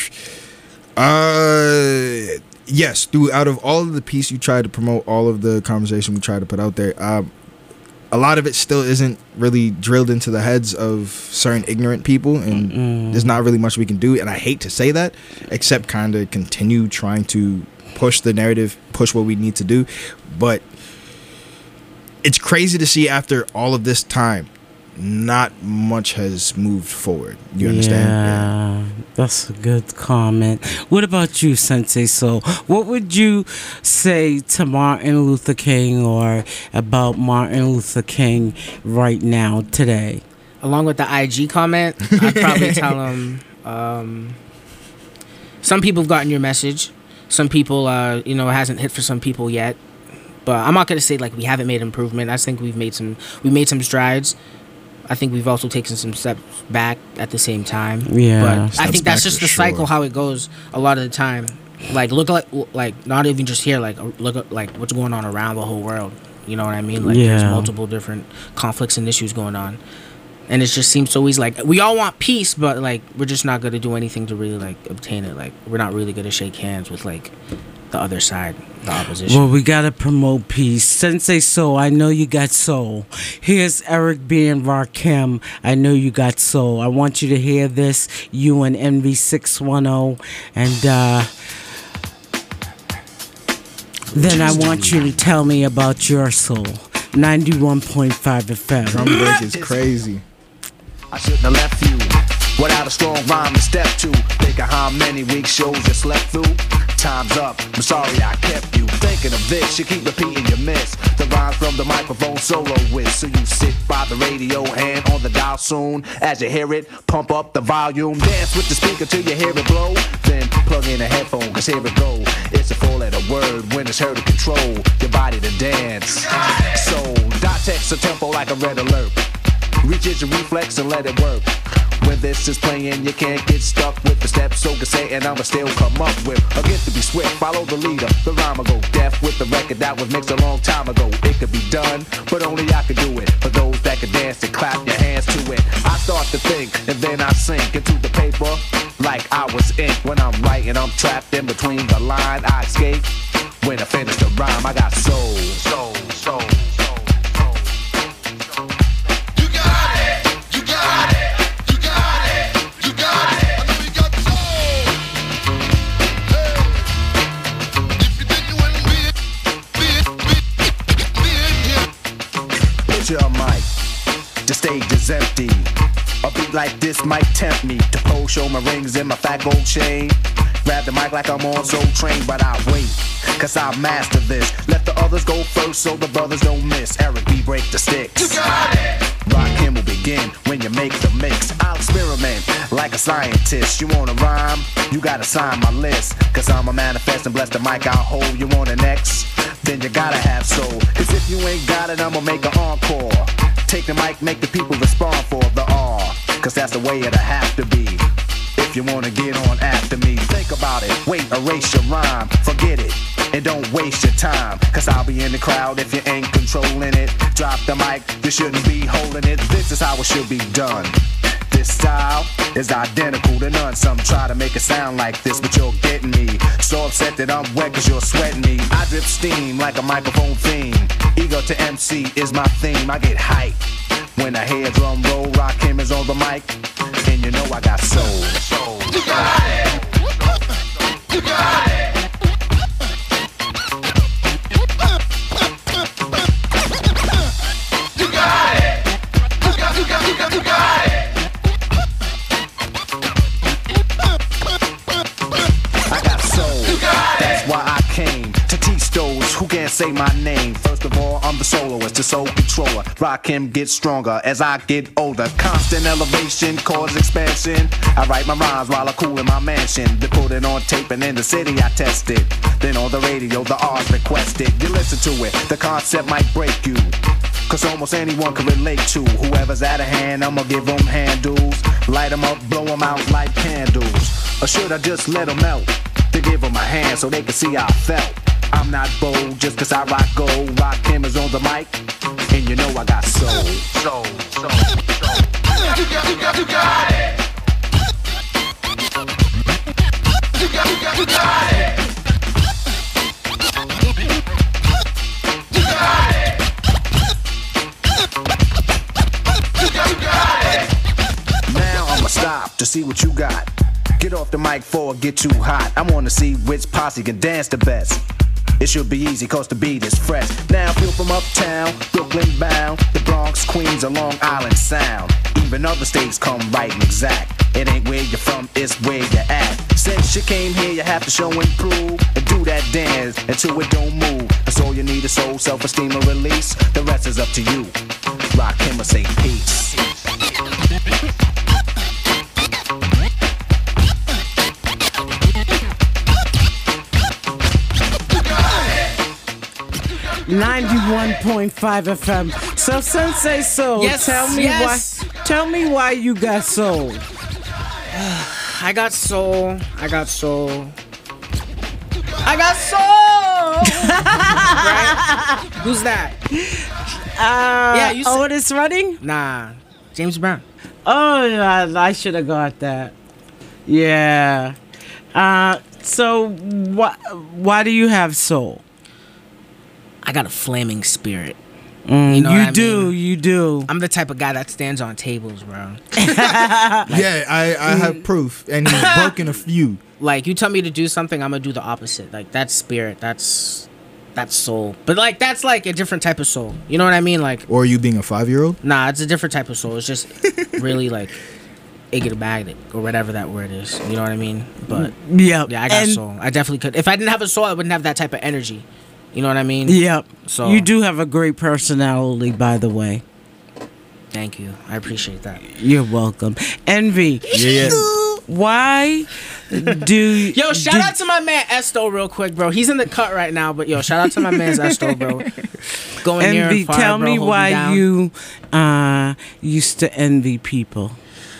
[SPEAKER 6] uh, yes, through out of all of the piece you tried to promote, all of the conversation we tried to put out there, um, a lot of it still isn't really drilled into the heads of certain ignorant people, and
[SPEAKER 7] Mm-mm.
[SPEAKER 6] there's not really much we can do. And I hate to say that, except kind of continue trying to push the narrative, push what we need to do. But it's crazy to see after all of this time, not much has moved forward. You understand?
[SPEAKER 7] Yeah, that's a good comment. What about you, Sensei Soul? What would you say to Martin Luther King or about Martin Luther King right now, today?
[SPEAKER 5] Along with the I G comment, I'd probably tell him, um, some people have gotten your message. Some people, uh, you know, it hasn't hit for some people yet. But I'm not gonna say like we haven't made improvement. I think we've made some, we made some strides. I think we've also taken some steps back at the same time.
[SPEAKER 7] Yeah.
[SPEAKER 5] But I
[SPEAKER 6] Steps
[SPEAKER 5] think that's
[SPEAKER 6] back
[SPEAKER 5] just
[SPEAKER 6] for
[SPEAKER 5] the cycle
[SPEAKER 6] sure.
[SPEAKER 5] how it goes a lot of the time. Like look like like not even just here. Like look at like what's going on around the whole world. You know what I mean? Like there's
[SPEAKER 7] Yeah.
[SPEAKER 5] multiple different conflicts and issues going on, and it just seems so easy. Like we all want peace, but like we're just not gonna do anything to really like obtain it. Like we're not really gonna shake hands with like the other side, the opposition.
[SPEAKER 7] Well, we gotta promote peace. Sensei Soul, I know you got soul. Here's Eric B and Rakim. I know you got soul. I want you to hear this. You and N V six one zero, and uh, then I want you to tell me about your soul. ninety-one point five F M.
[SPEAKER 6] Drum break is crazy.
[SPEAKER 14] I shouldn't have left you without a strong rhyme to step to. Think of how many weak shows you slept through. Time's up, I'm sorry I kept you thinking of this. You keep repeating your miss the rhymes from the microphone solo with. So you sit by the radio, hand on the dial soon. As you hear it, pump up the volume. Dance with the speaker till you hear it blow. Then plug in a headphone, cause here it go. It's a four letter word when it's heard to control your body to dance. So dot text a tempo like a red alert. Reaches your reflex and let it work. When this is playing, you can't get stuck with the steps. So can say, and I'ma still come up with a gift to be swift. Follow the leader, the rhyme will go deaf with the record that was mixed a long time ago. It could be done, but only I could do it. For those that can dance and clap your hands to it. I start to think, and then I sink into the paper like I was ink. When I'm writing, I'm trapped in between the line. I escape when I finish the rhyme. I got soul, soul, soul. Your mic, the stage is empty. A beat like this might tempt me to pose, show my rings and my fat gold chain. Grab the mic like I'm on Soul Train, but I wait, cause I master this. Let the others go first so the brothers don't miss. Eric B, break the sticks. You got it! Rockin' will begin when you make the mix. I'll experiment like a scientist. You wanna rhyme? You gotta sign my list. Cause I'm a manifest and bless the mic I'll hold. You want an X? Then you gotta have soul. Cause if you ain't got it, I'ma make an encore. Take the mic, make the people respond for the R. Cause that's the way it'll have to be. If you wanna get on after me, think about it. Wait, erase your rhyme, forget it. And don't waste your time. Cause I'll be in the crowd if you ain't controlling it. Drop the mic, you shouldn't be holding it. This is how it should be done. This style is identical to none. Some try to make it sound like this, but you're getting me. So upset that I'm wet cause you're sweating me. I drip steam like a microphone theme. Ego to M C is my theme. I get hype when I hear drum roll. Rakim is on the mic, and you know I got soul. soul. You got it. You got it. You got it. You got, you got, you got, you got it. I got say my name. First of all, I'm the soloist, the soul controller. Rakim gets stronger as I get older. Constant elevation, cause expansion. I write my rhymes while I cool in my mansion. They put it on tape and in the city I test it. Then on the radio, the R's requested. You listen to it, the concept might break you. Cause almost anyone can relate to. Whoever's out of hand, I'ma give them handles. Light them up, blow them out like candles. Or should I just let them melt? To give them a hand so they can see how I felt. I'm not bold just cause I rock gold. Rakim is on the mic, and you know I got soul. Soul, soul, soul. You got, you got, you got it. You got, you got, you got it. You got it. You got, you got it. Now I'ma stop to see what you got. Get off the mic before it get too hot. I wanna see which posse can dance the best. It should be easy cause the beat is fresh. Now feel from uptown, Brooklyn bound, the Bronx, Queens, or Long Island Sound. Even other states come right and exact. It ain't where you're from, it's where you're at. Since you came here, you have to show and prove. And do that dance until it don't move. That's all you need is soul, self-esteem, and release. The rest is up to you. Rakim or say peace.
[SPEAKER 7] ninety-one point five F M. So Sensei Soul,
[SPEAKER 5] Yes,
[SPEAKER 7] tell me
[SPEAKER 5] yes.
[SPEAKER 7] why tell me why you got soul.
[SPEAKER 5] I got soul. I got soul. I got soul. Right? Who's that?
[SPEAKER 7] Uh,
[SPEAKER 5] Yeah, you said-
[SPEAKER 7] Otis Redding?
[SPEAKER 5] Nah, James Brown.
[SPEAKER 7] Oh, I, I should have got that. Yeah. Uh, so why why do you have soul?
[SPEAKER 5] I got a flaming spirit.
[SPEAKER 7] Mm,
[SPEAKER 5] You know
[SPEAKER 7] you
[SPEAKER 5] what I
[SPEAKER 7] do,
[SPEAKER 5] mean?
[SPEAKER 7] you do.
[SPEAKER 5] I'm the type of guy that stands on tables, bro.
[SPEAKER 6] Yeah, I, I have proof, and he's broken a few.
[SPEAKER 5] Like, you tell me to do something, I'm gonna do the opposite. Like, that's spirit. That's that's soul. But like, that's like a different type of soul. You know what I mean? Like,
[SPEAKER 6] Or you being a five-year-old?
[SPEAKER 5] nah, it's a different type of soul. It's just really like ignomagnetic or whatever that word is. You know what I mean? But
[SPEAKER 7] yeah,
[SPEAKER 5] yeah, I got
[SPEAKER 7] and-
[SPEAKER 5] soul. I definitely could. If I didn't have a soul, I wouldn't have that type of energy. You know what I mean?
[SPEAKER 7] Yep.
[SPEAKER 5] So
[SPEAKER 7] You do have a great personality, by the way.
[SPEAKER 5] Thank you. I appreciate that.
[SPEAKER 7] You're welcome. Envy.
[SPEAKER 6] Yeah, yeah.
[SPEAKER 7] Why do
[SPEAKER 5] Yo, shout
[SPEAKER 7] did-
[SPEAKER 5] out to my man Esto real quick, bro. He's in the cut right now, but yo, shout out to my man Esto, bro. Go in here
[SPEAKER 7] Envy,
[SPEAKER 5] and fire,
[SPEAKER 7] tell
[SPEAKER 5] bro,
[SPEAKER 7] me
[SPEAKER 5] hold
[SPEAKER 7] why
[SPEAKER 5] down.
[SPEAKER 7] you uh used to envy people.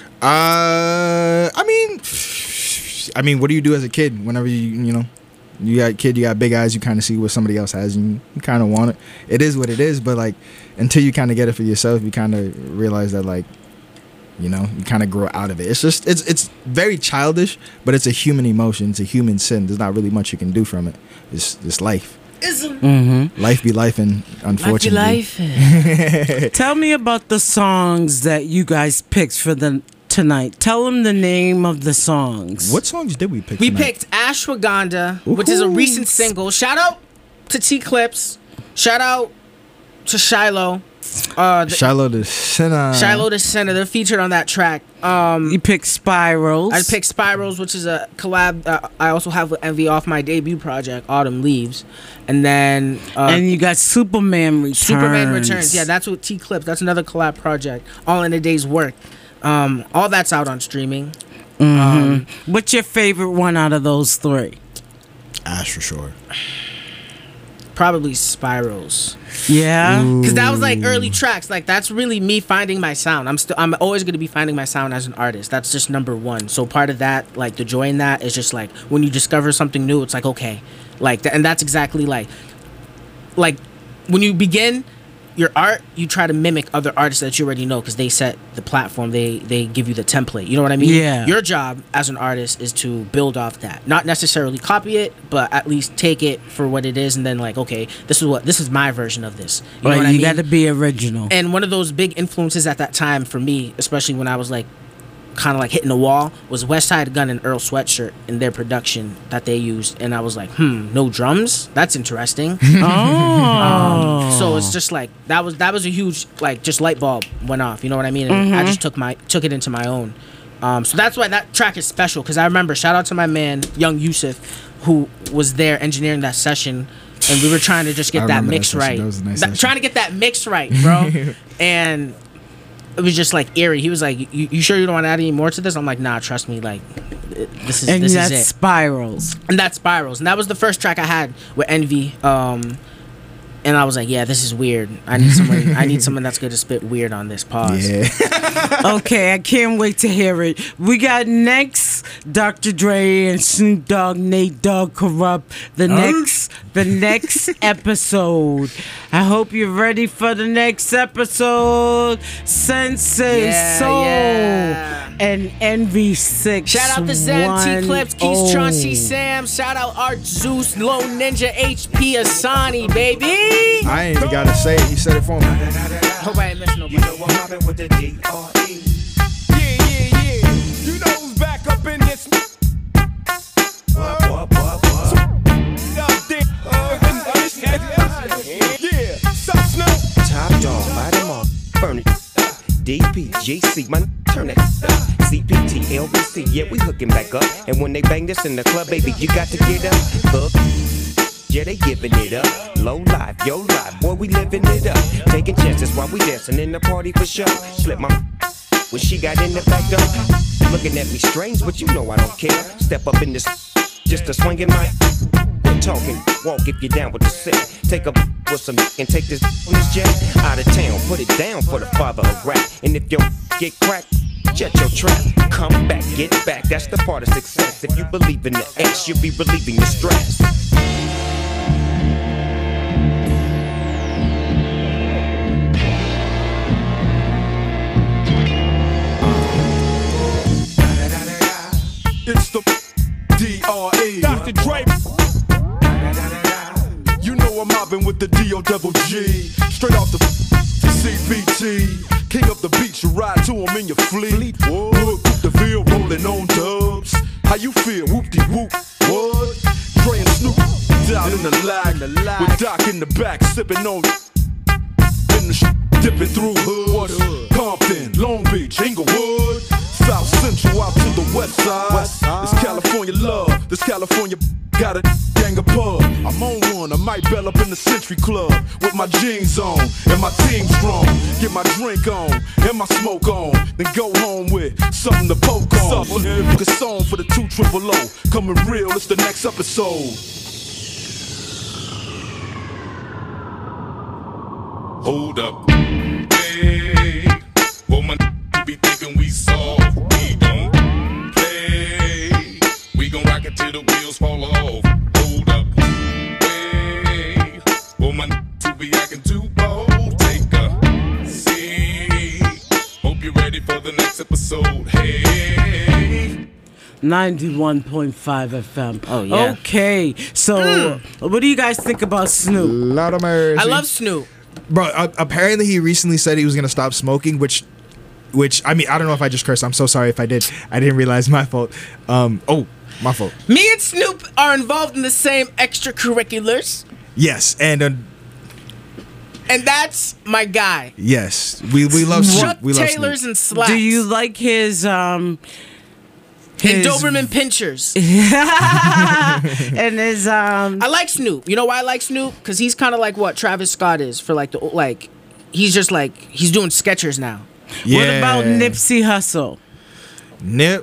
[SPEAKER 6] Uh, I mean, I mean, what do you do as a kid? Whenever you, you know, you got a kid, you got big eyes, you kind of see what somebody else has, and you, you kind of want it. It is what it is, but like, until you kind of get it for yourself, you kind of realize that, like, you know, you kind of grow out of it. It's just, it's it's very childish, but it's a human emotion. It's a human sin. There's not really much you can do from it. It's it's life.
[SPEAKER 7] Mm-hmm.
[SPEAKER 6] Life be life, and unfortunately,
[SPEAKER 5] life.
[SPEAKER 7] Tell me about the songs that you guys picked for the tonight. Tell them the name of the songs.
[SPEAKER 6] What songs did we pick?
[SPEAKER 5] We
[SPEAKER 6] tonight?
[SPEAKER 5] picked Ashwagandha, which is a
[SPEAKER 6] Woohoo.
[SPEAKER 5] recent single. Shout out to T Clips. Shout out to Shiloh. Uh, the,
[SPEAKER 6] Shiloh the Sinner.
[SPEAKER 5] Shiloh the Sinner. They're featured on that track. Um,
[SPEAKER 7] You picked Spirals.
[SPEAKER 5] I picked Spirals, which is a collab. Uh, I also have with Envy off my debut project, Autumn Leaves, and then uh,
[SPEAKER 7] and you got Superman Returns.
[SPEAKER 5] Superman Returns. Yeah, that's with T Clips. That's another collab project. All in a day's work. Um, all that's out on streaming.
[SPEAKER 7] Mm-hmm.
[SPEAKER 5] Um,
[SPEAKER 7] What's your favorite one out of those three?
[SPEAKER 6] Ash for sure.
[SPEAKER 5] Probably Spirals.
[SPEAKER 7] Yeah,
[SPEAKER 5] because that was like early tracks. Like that's really me finding my sound. I'm still. I'm always gonna be finding my sound as an artist. That's just number one. So part of that, like the joy in that, is just like when you discover something new. It's like okay, like th- and that's exactly like, like when you begin your art, you try to mimic other artists that you already know because they set the platform. They they give you the template. You know what I mean?
[SPEAKER 7] Yeah.
[SPEAKER 5] Your job as an artist is to build off that, not necessarily copy it, but at least take it for what it is, and then like, okay, this is what this is my version of this. You know
[SPEAKER 7] right.
[SPEAKER 5] what I
[SPEAKER 7] You
[SPEAKER 5] mean?
[SPEAKER 7] got to be original.
[SPEAKER 5] And one of those big influences at that time for me, especially when I was like kind of like hitting the wall, was West Side Gun and Earl Sweatshirt in their production that they used. And I was like, hmm, no drums? That's interesting.
[SPEAKER 7] Oh.
[SPEAKER 5] Um, so it's just like that was that was a huge like just light bulb went off. You know what I mean? And I
[SPEAKER 7] Mhm.
[SPEAKER 5] just took my took it into my own. Um, so that's why that track is special because I remember shout out to my man Young Yusuf who was there engineering that session. and we were trying to just
[SPEAKER 6] I
[SPEAKER 5] get that
[SPEAKER 6] remember that
[SPEAKER 5] mix
[SPEAKER 6] session.
[SPEAKER 5] right.
[SPEAKER 6] That was a nice
[SPEAKER 5] That-
[SPEAKER 6] session.
[SPEAKER 5] trying to get that mix right, bro. And it was just like eerie. He was like, "You, you sure you don't want to add any more to this?" I'm like, "Nah, trust me. Like, it- this is
[SPEAKER 7] And
[SPEAKER 5] this
[SPEAKER 7] that's
[SPEAKER 5] is it."
[SPEAKER 7] Spirals.
[SPEAKER 5] And that's Spirals. And that was the first track I had with Envy. Um, and I was like, yeah, this is weird. I need someone. I need someone that's going to spit weird on this. Pause.
[SPEAKER 6] Yeah.
[SPEAKER 7] Okay, I can't wait to hear it. We got next Doctor Dre and Snoop Dogg, Nate Dogg, Corrupt. The next, the next episode. I hope you're ready for the next episode. Sensei
[SPEAKER 5] Yeah,
[SPEAKER 7] Soul
[SPEAKER 5] yeah.
[SPEAKER 7] and Envy Six.
[SPEAKER 5] Shout out to Zen, T Clips, Keith
[SPEAKER 7] oh.
[SPEAKER 5] Chauncey, Sam. Shout out Art Zeus, Low Ninja, H P, Asani, baby.
[SPEAKER 6] I ain't even gotta say it. He said it for me.
[SPEAKER 5] Hope I ain't missing nobody.
[SPEAKER 11] You know what happened with the D R E.
[SPEAKER 8] Yeah, yeah, yeah. You know who's back up in this.
[SPEAKER 11] What, what, what, what?
[SPEAKER 8] Up there. Yeah, stop Snoop.
[SPEAKER 11] Top dog, buy them all, burn it. D P, G C, man, turn it. C P T, L B C, yeah, we hooking back up. And when they bang this in the club, baby, you got to get up. Hook. Yeah, they giving it up. Low life, yo life, boy, we living it up. Taking chances while we dancing in the party for sure. Slip my when she got in the back door. Looking at me strange, but you know I don't care. Step up in this, just a swinging my. We're talking, walk if you're down with the set. Take a with some and take this on this jet. Out of town, put it down for the father of rap. And if your get cracked, jet your trap. Come back, get back, that's the part of success. If you believe in the X, you'll be relieving the stress.
[SPEAKER 8] It's the D R E. Doctor Dre. You know I'm mobbing with the D O double G. Straight off the C B T. King up the beach, you ride to him in your fleet. Wood, Coupe de Ville, rolling on dubs. How you feel? Whoop-de-whoop. What? Dre and Snoop down in the lag. With Doc in the back, sipping on. In the sh- dipping through hoods. Compton, Long Beach, Inglewood. South Central out to the west side. It's California love. This California got a gang of pub. I'm on one. I might bell up in the Century Club with my jeans on and my team strong. Get my drink on and my smoke on. Then go home with something to poke on. Book a song for the two triple O. Coming real. It's the next episode.
[SPEAKER 15] Hold up. Hey, well, my be thinking we soft. We don't play. We gon' rock it till the wheels fall off. Hold up. Hey, well, my to be acting too bold. Take a seat. Hope you're ready for the next episode. Hey.
[SPEAKER 7] ninety-one point five F M.
[SPEAKER 5] Oh, yeah.
[SPEAKER 7] Okay, so what do you guys think about Snoop?
[SPEAKER 6] Lot of mercy.
[SPEAKER 5] I love Snoop.
[SPEAKER 6] Bro, uh, apparently he recently said he was gonna stop smoking, which, which I mean, I don't know if I just cursed. I'm so sorry if I did. I didn't realize my fault. Um, oh, my fault.
[SPEAKER 5] Me and Snoop are involved in the same extracurriculars,
[SPEAKER 6] Yes, and uh,
[SPEAKER 5] and that's my guy.
[SPEAKER 6] yes, we we love
[SPEAKER 5] Chuck
[SPEAKER 6] Snoop. We love
[SPEAKER 5] Taylors
[SPEAKER 6] Snoop.
[SPEAKER 5] and slacks.
[SPEAKER 7] Do you like his um
[SPEAKER 5] and
[SPEAKER 7] his-
[SPEAKER 5] Doberman Pinchers?
[SPEAKER 7] and his um
[SPEAKER 5] I like Snoop. You know why I like Snoop? Because he's kind of like what Travis Scott is for like the like. He's just like he's doing Skechers now.
[SPEAKER 7] What about Nipsey Hussle?
[SPEAKER 6] Nip?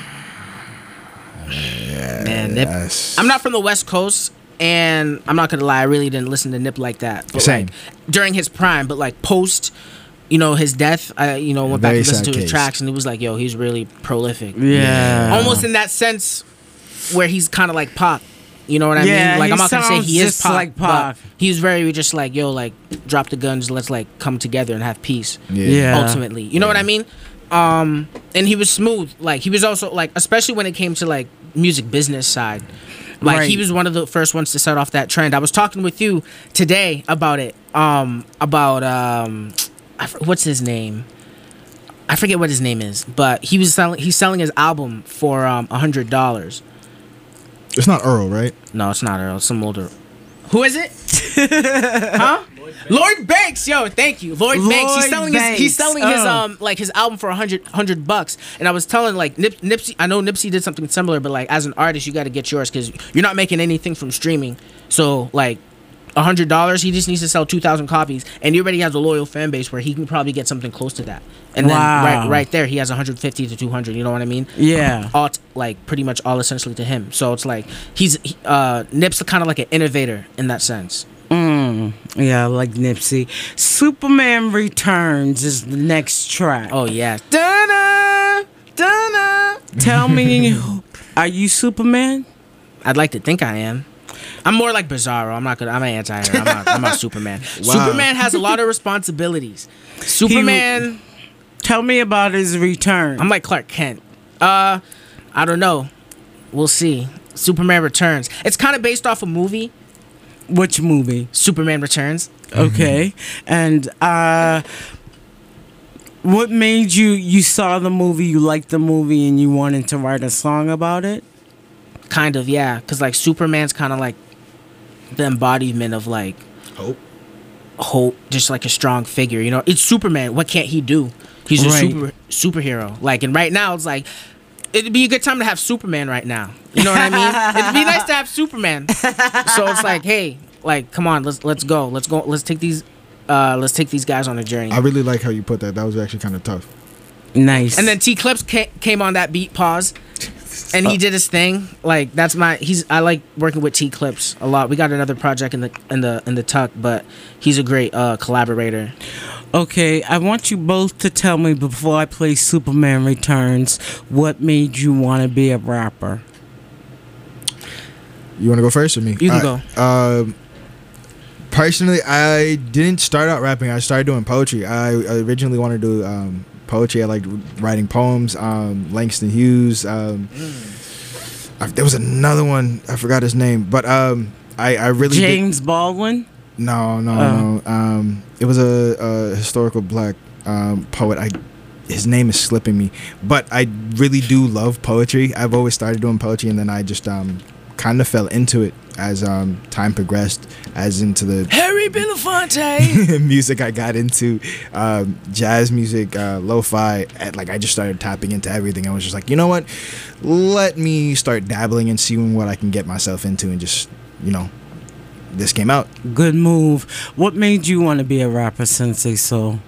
[SPEAKER 5] Man, Nip. I'm not from the West Coast, and I'm not gonna lie, I really didn't listen to Nip like that. But
[SPEAKER 6] Same.
[SPEAKER 5] like during his prime, but like post, you know, his death, I you know went back
[SPEAKER 6] Very
[SPEAKER 5] and listened
[SPEAKER 6] sad
[SPEAKER 5] to his
[SPEAKER 6] case.
[SPEAKER 5] tracks, and it was like, yo, he's really prolific.
[SPEAKER 7] Yeah.
[SPEAKER 5] Almost in that sense, where he's kind of like Pac. You know what I
[SPEAKER 7] Yeah,
[SPEAKER 5] mean? Like
[SPEAKER 7] he
[SPEAKER 5] I'm not gonna say
[SPEAKER 7] sounds
[SPEAKER 5] he is
[SPEAKER 7] just
[SPEAKER 5] Pac,
[SPEAKER 7] like
[SPEAKER 5] but
[SPEAKER 7] Pac.
[SPEAKER 5] he's very just like, yo, like drop the guns, let's like come together and have peace.
[SPEAKER 6] Yeah.
[SPEAKER 7] Yeah.
[SPEAKER 5] Ultimately, you know what I mean? Um, and he was smooth. Like he was also like, especially when it came to like music business side. Like
[SPEAKER 7] Right.
[SPEAKER 5] he was one of the first ones to start off that trend. I was talking with you today about it. Um, about um, I f- what's his name? I forget what his name is, but he was selling. He's selling his album for um a hundred dollars.
[SPEAKER 6] It's not Earl, right?
[SPEAKER 5] No, it's not Earl. It's some older. Who is it? Huh? Lloyd Banks. Yo, thank you, Lloyd, Banks. He's
[SPEAKER 7] Lloyd
[SPEAKER 5] selling his. He's
[SPEAKER 7] Banks.
[SPEAKER 5] selling his
[SPEAKER 7] Oh.
[SPEAKER 5] um like his album for a hundred hundred bucks. And I was telling like Nip, Nipsey. I know Nipsey did something similar, but like as an artist, you got to get yours because you're not making anything from streaming. So like a hundred dollars. He just needs to sell two thousand copies, and he already has a loyal fan base where he can probably get something close to that. And
[SPEAKER 7] Wow.
[SPEAKER 5] then right, right there, he has one hundred fifty to two hundred. You know what I mean?
[SPEAKER 7] Yeah.
[SPEAKER 5] All t- like pretty much all essentially to him. So it's like he's he- uh, Nip's kind of like an innovator in that sense.
[SPEAKER 7] Mm, yeah, like Nipsey. Superman Returns is the next track.
[SPEAKER 5] Oh yeah. Da-na, da-na.
[SPEAKER 7] Tell me, are you Superman?
[SPEAKER 5] I'd like to think I am. I'm more like Bizarro. I'm not gonna. I'm an anti-hero. I'm not, I'm not Superman.
[SPEAKER 7] Wow.
[SPEAKER 5] Superman has a lot of responsibilities. Superman.
[SPEAKER 7] He, tell me about his return.
[SPEAKER 5] I'm like Clark Kent. Uh, I don't know. We'll see. Superman Returns. It's kind of based off a movie.
[SPEAKER 7] Which movie?
[SPEAKER 5] Superman Returns.
[SPEAKER 7] Okay. And uh, what made you? You saw the movie, you liked the movie, and you wanted to write a song about it?
[SPEAKER 5] Kind of, yeah. Because like Superman's kind of like the embodiment of like
[SPEAKER 6] hope.
[SPEAKER 5] Hope, just like a strong figure. You know, it's Superman. What can't he do? He's a
[SPEAKER 7] Right.
[SPEAKER 5] super superhero. Like, and right now it's like it'd be a good time to have Superman right now. You know what I mean? It'd be nice to have Superman. So it's like, hey, like, come on, let's let's go, let's go, let's take these, uh, let's take these guys on a journey.
[SPEAKER 6] I really like how you put that. That was actually kind of tough.
[SPEAKER 7] Nice.
[SPEAKER 5] And then T Clips ca- came on that beat, pause, and he did his thing. Like that's my he's I like working with T Clips a lot. We got another project in the in the in the tuck, but he's a great uh, collaborator.
[SPEAKER 7] Okay, I want you both to tell me before I play Superman Returns what made you want to be a rapper.
[SPEAKER 6] You want to go first or me?
[SPEAKER 5] You can
[SPEAKER 6] go. Um, personally, I didn't start out rapping. I started doing poetry. I originally wanted to do um, poetry. I liked writing poems. Um, Langston Hughes. Um, I, there was another one. I forgot his name, but um, I, I really
[SPEAKER 7] James
[SPEAKER 6] did,
[SPEAKER 7] Baldwin.
[SPEAKER 6] No, no,
[SPEAKER 7] Oh.
[SPEAKER 6] no. Um, it was a, a historical black um, poet. I his name is slipping me, but I really do love poetry. I've always started doing poetry, and then I just um, kind of fell into it as um, time progressed, as into the
[SPEAKER 5] Harry Belafonte
[SPEAKER 6] music I got into, um, jazz music, uh, lo-fi. And, like I just started tapping into everything. I was just like, you know what? Let me start dabbling and seeing what I can get myself into, and just you know. This came out.
[SPEAKER 7] Good move. What made you want to be a rapper, Sensei Soul?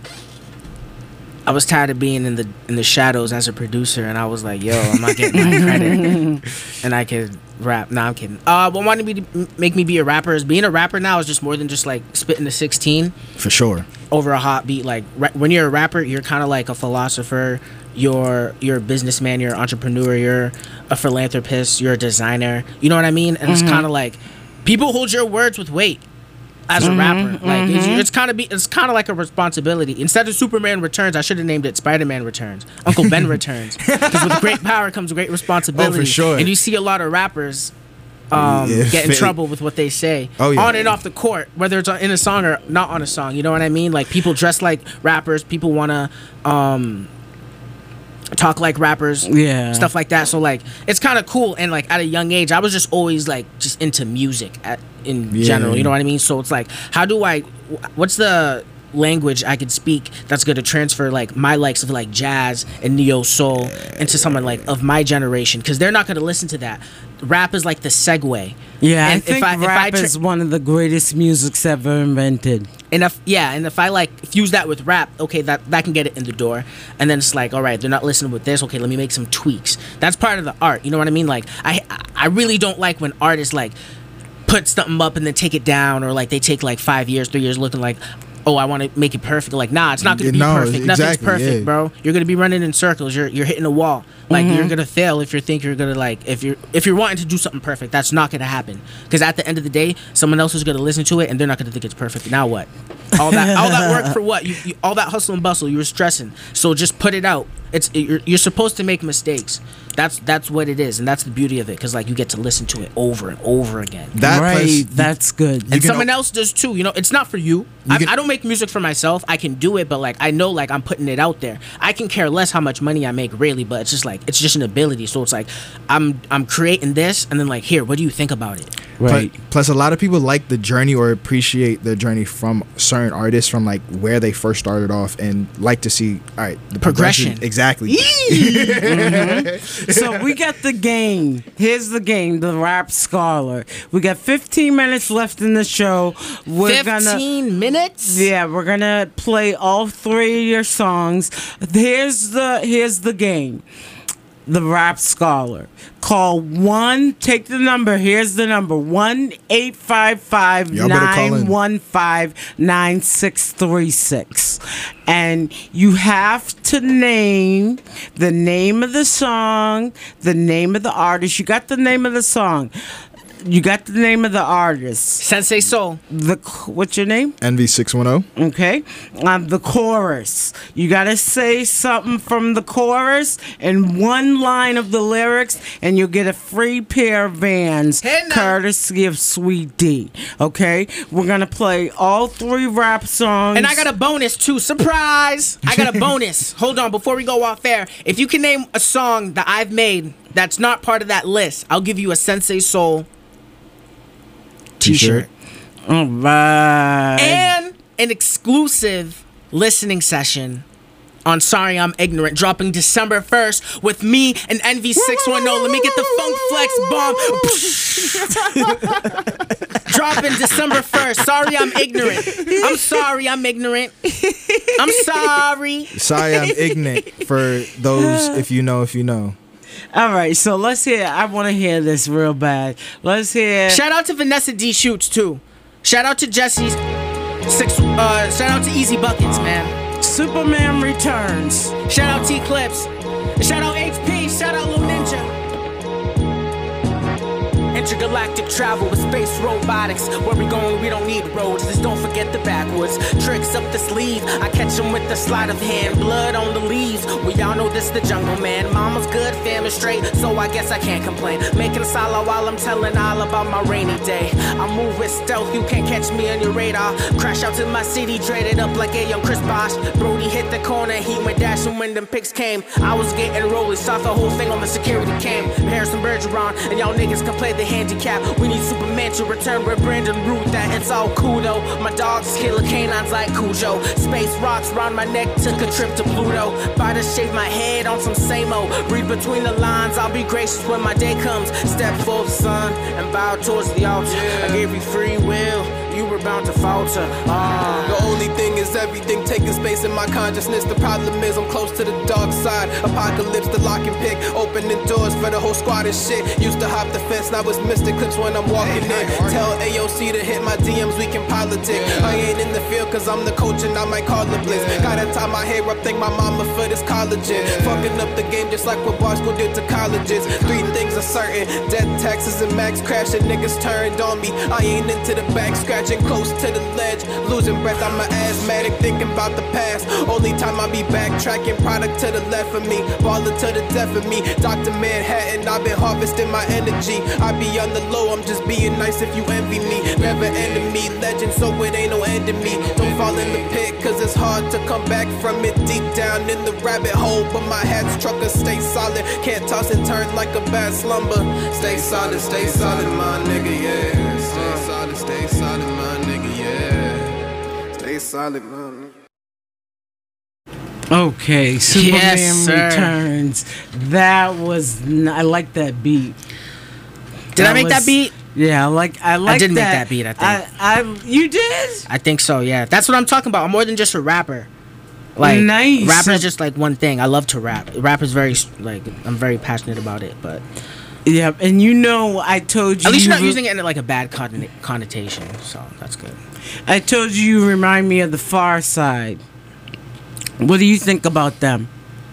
[SPEAKER 5] I was tired of being in the in the shadows as a producer, and I was like, "Yo, I'm not getting my credit, and I could rap." Nah, I'm kidding. Uh, what wanted me to m- make me be a rapper is being a rapper now is just more than just like spitting the sixteen
[SPEAKER 6] For sure.
[SPEAKER 5] over a hot beat. Like ra- when you're a rapper, you're kind of like a philosopher. You're you're a businessman. You're an entrepreneur. You're a philanthropist. You're a designer. You know what I mean? And it's
[SPEAKER 7] Mhm.
[SPEAKER 5] kind of like people hold your words with weight. As a
[SPEAKER 7] Mhm,
[SPEAKER 5] rapper, like it's,
[SPEAKER 7] mhm.
[SPEAKER 5] it's kind of be it's kind of like a responsibility. Instead of Superman Returns, I should have named it Spider-Man Returns, Uncle Ben Returns. Because with great power comes great responsibility.
[SPEAKER 6] Oh, for sure.
[SPEAKER 5] And you see a lot of rappers um,
[SPEAKER 6] Yeah,
[SPEAKER 5] get in
[SPEAKER 6] fit-
[SPEAKER 5] trouble with what they say
[SPEAKER 6] Oh, yeah.
[SPEAKER 5] on and off the court, whether it's in a song or not on a song. You know what I mean? Like people dress like rappers, people want to um, talk like rappers,
[SPEAKER 7] Yeah.
[SPEAKER 5] stuff like that. So like it's kind of cool. And like at a young age, I was just always like just into music at, in
[SPEAKER 6] Yeah.
[SPEAKER 5] general. You know what I mean? So it's like, how do I? What's the language I could speak that's going to transfer like my likes of like jazz and neo soul into someone like of my generation? Because they're not going to listen to that. Rap is like the segue.
[SPEAKER 7] Yeah, I
[SPEAKER 5] And if
[SPEAKER 7] think
[SPEAKER 5] I- if I
[SPEAKER 7] rap
[SPEAKER 5] tra-
[SPEAKER 7] is one of the greatest musics ever invented.
[SPEAKER 5] And if yeah, and if I like fuse that with rap, okay, that that can get it in the door. And then it's like, all right, they're not listening with this. Okay, let me make some tweaks. That's part of the art. You know what I mean? Like I I really don't like when artists like put something up and then take it down, or like they take like five years, three years looking like, oh, I want to make it perfect. Like, nah, it's not gonna be
[SPEAKER 6] No,
[SPEAKER 5] perfect. Nothing's
[SPEAKER 6] exactly,
[SPEAKER 5] perfect,
[SPEAKER 6] yeah.
[SPEAKER 5] bro. You're gonna be running in circles. You're you're hitting a wall. Like
[SPEAKER 7] Mhm.
[SPEAKER 5] you're gonna fail if you think you're gonna like if you're if you're wanting to do something perfect. That's not gonna happen. Because at the end of the day, someone else is gonna listen to it and they're not gonna think it's perfect. Now what? All that all that work for what? You, you all that hustle and bustle. You were stressing. So just put it out. It's you're, you're supposed to make mistakes. That's that's what it is, and that's the beauty of it. Because like you get to listen to it over and over again.
[SPEAKER 6] That
[SPEAKER 7] right,
[SPEAKER 6] place-
[SPEAKER 7] that's good.
[SPEAKER 5] And someone else does too. You know, it's not for you. I,
[SPEAKER 6] can-
[SPEAKER 5] I don't make music for myself. I can do it, but like I know, like I'm putting it out there. I can care less how much money I make, really. But it's just like it's just an ability. So it's like I'm I'm creating this, and then like here, what do you think about it?
[SPEAKER 7] Right.
[SPEAKER 6] Plus, plus, a lot of people like the journey or appreciate the journey from certain artists from like where they first started off, and like to see all right the
[SPEAKER 5] Progression.
[SPEAKER 6] progression. Exactly.
[SPEAKER 7] Mhm. So we got the game. Here's the game, the Rap Scholar. We got fifteen minutes left in the show. We're
[SPEAKER 5] fifteen
[SPEAKER 7] gonna,
[SPEAKER 5] minutes?
[SPEAKER 7] Yeah, we're gonna play all three of your songs. Here's the here's the game. The Rap Scholar. Call one, take the number, here's the number, one eight five five, nine one five, nine six three six. And you have to name the name of the song, the name of the artist. You got the name of the song. You got the name of the artist.
[SPEAKER 5] Sensei Soul.
[SPEAKER 7] The what's your name?
[SPEAKER 6] Envy six one zero.
[SPEAKER 7] Okay. Um, the chorus. You gotta say something from the chorus and one line of the lyrics, and you'll get a free pair of Vans, courtesy of Sweet D. Okay. We're gonna play all three rap songs.
[SPEAKER 5] And I got a bonus too. Surprise! I got a bonus. Hold on, before we go off air, if you can name a song that I've made that's not part of that list, I'll give you a Sensei Soul T-shirt.
[SPEAKER 7] All right.
[SPEAKER 5] And an exclusive listening session on Sorry I'm Ignorant, dropping December first with me and Envy six one zero. Let me get the Funk Flex bomb. Dropping December first. Sorry I'm Ignorant. I'm sorry I'm ignorant. I'm sorry.
[SPEAKER 6] Sorry I'm ignorant for those if you know if you know.
[SPEAKER 7] All right, so let's hear. I want to hear this real bad. Let's hear.
[SPEAKER 5] Shout out to Vanessa D Shoots too. Shout out to Jesse's six. Uh, shout out to Easy Buckets, man.
[SPEAKER 7] Superman Returns.
[SPEAKER 5] Shout out T Clips. Shout out H P. Shout out Lil Ninja. Intergalactic travel with space robotics. Where we going, we don't need roads. Just don't forget the backwoods. Tricks up the sleeve. I catch them with the sleight of hand. Blood on the leaves. We all know this the jungle, man. Mama's good, fam is straight, so I guess I can't complain. Making solo while I'm telling all about my rainy day. I move with stealth, you can't catch me on your radar. Crash out to my city, traded up like a young Chris Bosh. Brody hit the corner, he went dashing when them picks came. I was getting rolly, saw the whole thing on the security cam. Harrison Bergeron, and y'all niggas can play the handicap. We need Superman to return with Brandon Root. That it's all cool though. My dogs killer canines like Cujo. Space rocks round my neck, took a trip to Pluto. By to shave my head on some same-o. Read between the lines, I'll be gracious when my day comes. Step forth, son, and bow towards the altar. I gave you free will, you were bound to falter. Uh.
[SPEAKER 9] The only thing is everything taking space in my consciousness. The problem is I'm close to the dark side. Apocalypse, the lock and pick, opening doors for the whole squad and shit. Used to hop the fence, now it's Mister Clips when I'm walking in. Tell A O C to hit my D Ms, we can politic. I ain't in the field cause I'm the coach and I might call the blitz. Gotta tie my hair up, thank my mama for this collagen. Fucking up the game just like what Bar School did to colleges. Three things are certain, death, taxes, and max crashing. Niggas turned on me, I ain't into the back scratching. Close to the ledge, losing breath, I'm an asthmatic, thinking about the past. Only time I be backtracking, product to the left of me, baller to the death of me. Doctor Manhattan, I've been harvesting my energy. I be on the low, I'm just being nice if you envy me. Never enemy, legend, so it ain't no end of me. Don't fall in the pit, cause it's hard to come back from it. Deep down in the rabbit hole, but my hat's trucker stay solid. Can't toss and turn like a bad slumber. Stay solid, stay solid, my nigga, yeah. Stay solid, stay solid, my nigga, yeah. Stay solid, my nigga.
[SPEAKER 7] Okay, Superman
[SPEAKER 5] Yes, sir.
[SPEAKER 7] Returns. That was n- I like that beat.
[SPEAKER 5] Did I make that
[SPEAKER 7] was-
[SPEAKER 5] beat?
[SPEAKER 7] Yeah, I like I like
[SPEAKER 5] I did
[SPEAKER 7] that.
[SPEAKER 5] make that beat, I think.
[SPEAKER 7] I, I you did?
[SPEAKER 5] I think so, yeah. That's what I'm talking about. I'm more than just a rapper. Like,
[SPEAKER 7] Nice.
[SPEAKER 5] rapper is just like one thing. I love to rap. Rap is very, like, I'm very passionate about it, but
[SPEAKER 7] Yeah, and you know I told you
[SPEAKER 5] at least you're not
[SPEAKER 7] you-
[SPEAKER 5] using it in like a bad con- connotation, so that's good.
[SPEAKER 7] I told you you remind me of the Far Side. What do you think about them?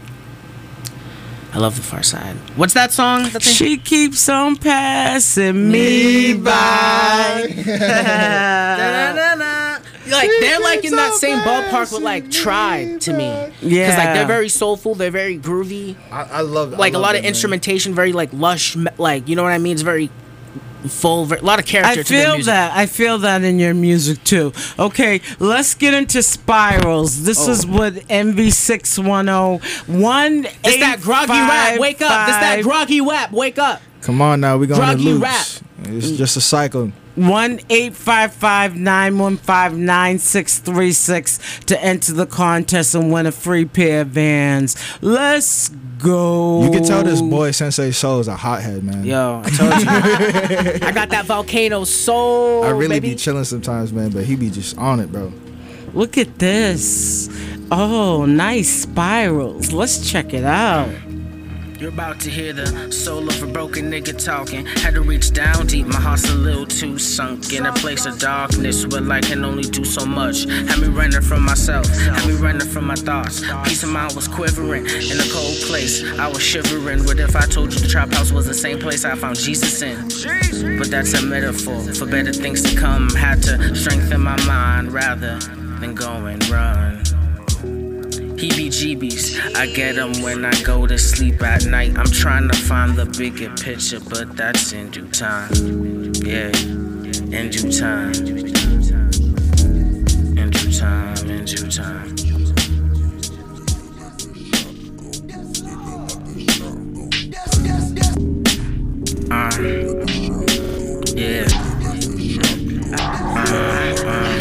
[SPEAKER 5] I love the Far Side. What's that song? That thing?
[SPEAKER 7] She keeps on passing me by.
[SPEAKER 5] Da-da-da-da. Like they're like in that same ballpark with like Tribe to me.
[SPEAKER 7] Yeah.
[SPEAKER 5] Because like they're very soulful, they're very groovy.
[SPEAKER 6] I, I love
[SPEAKER 5] Like
[SPEAKER 6] I
[SPEAKER 5] a
[SPEAKER 6] love
[SPEAKER 5] lot
[SPEAKER 6] them,
[SPEAKER 5] of
[SPEAKER 6] man.
[SPEAKER 5] instrumentation, very like lush, me- like you know what I mean. It's very full, very, a lot of character.
[SPEAKER 7] I
[SPEAKER 5] to their
[SPEAKER 7] feel
[SPEAKER 5] music.
[SPEAKER 7] that. I feel that in your music too. Okay, let's get into spirals. This
[SPEAKER 5] Oh.
[SPEAKER 7] is what Envy six one zero one.
[SPEAKER 5] This that groggy rap. Wake up. This that groggy rap. Wake up.
[SPEAKER 6] Come on now, we going to
[SPEAKER 5] Groggy
[SPEAKER 6] loops.
[SPEAKER 5] rap.
[SPEAKER 6] It's just a cycle.
[SPEAKER 7] one eight five five nine one five nine six three six to enter the contest and win a free pair of Vans. Let's go.
[SPEAKER 6] You can tell this boy Sensei Soul is a hothead, man.
[SPEAKER 5] Yo, I told you. I got that volcano soul.
[SPEAKER 6] I really
[SPEAKER 5] baby.
[SPEAKER 6] be chilling sometimes, man, but he be just on it, bro.
[SPEAKER 7] Look at this. Oh, nice spirals. Let's check it out.
[SPEAKER 5] You're about to hear the soul of a broken nigga talking. Had to reach down deep, my heart's a little too sunk in a place of darkness where light can only do so much. Had me running from myself, had me running from my thoughts. Peace of mind was quivering in a cold place. I was shivering. What if I told you the trap house was the same place I found Jesus in? But that's a metaphor for better things to come. Had to strengthen my mind rather than go and run. Heebie-jeebies, I get them when I go to sleep at night. I'm trying to find the bigger picture, but that's in due time. Yeah, in due time. In due time, in due time. Uh, yeah. Uh, uh.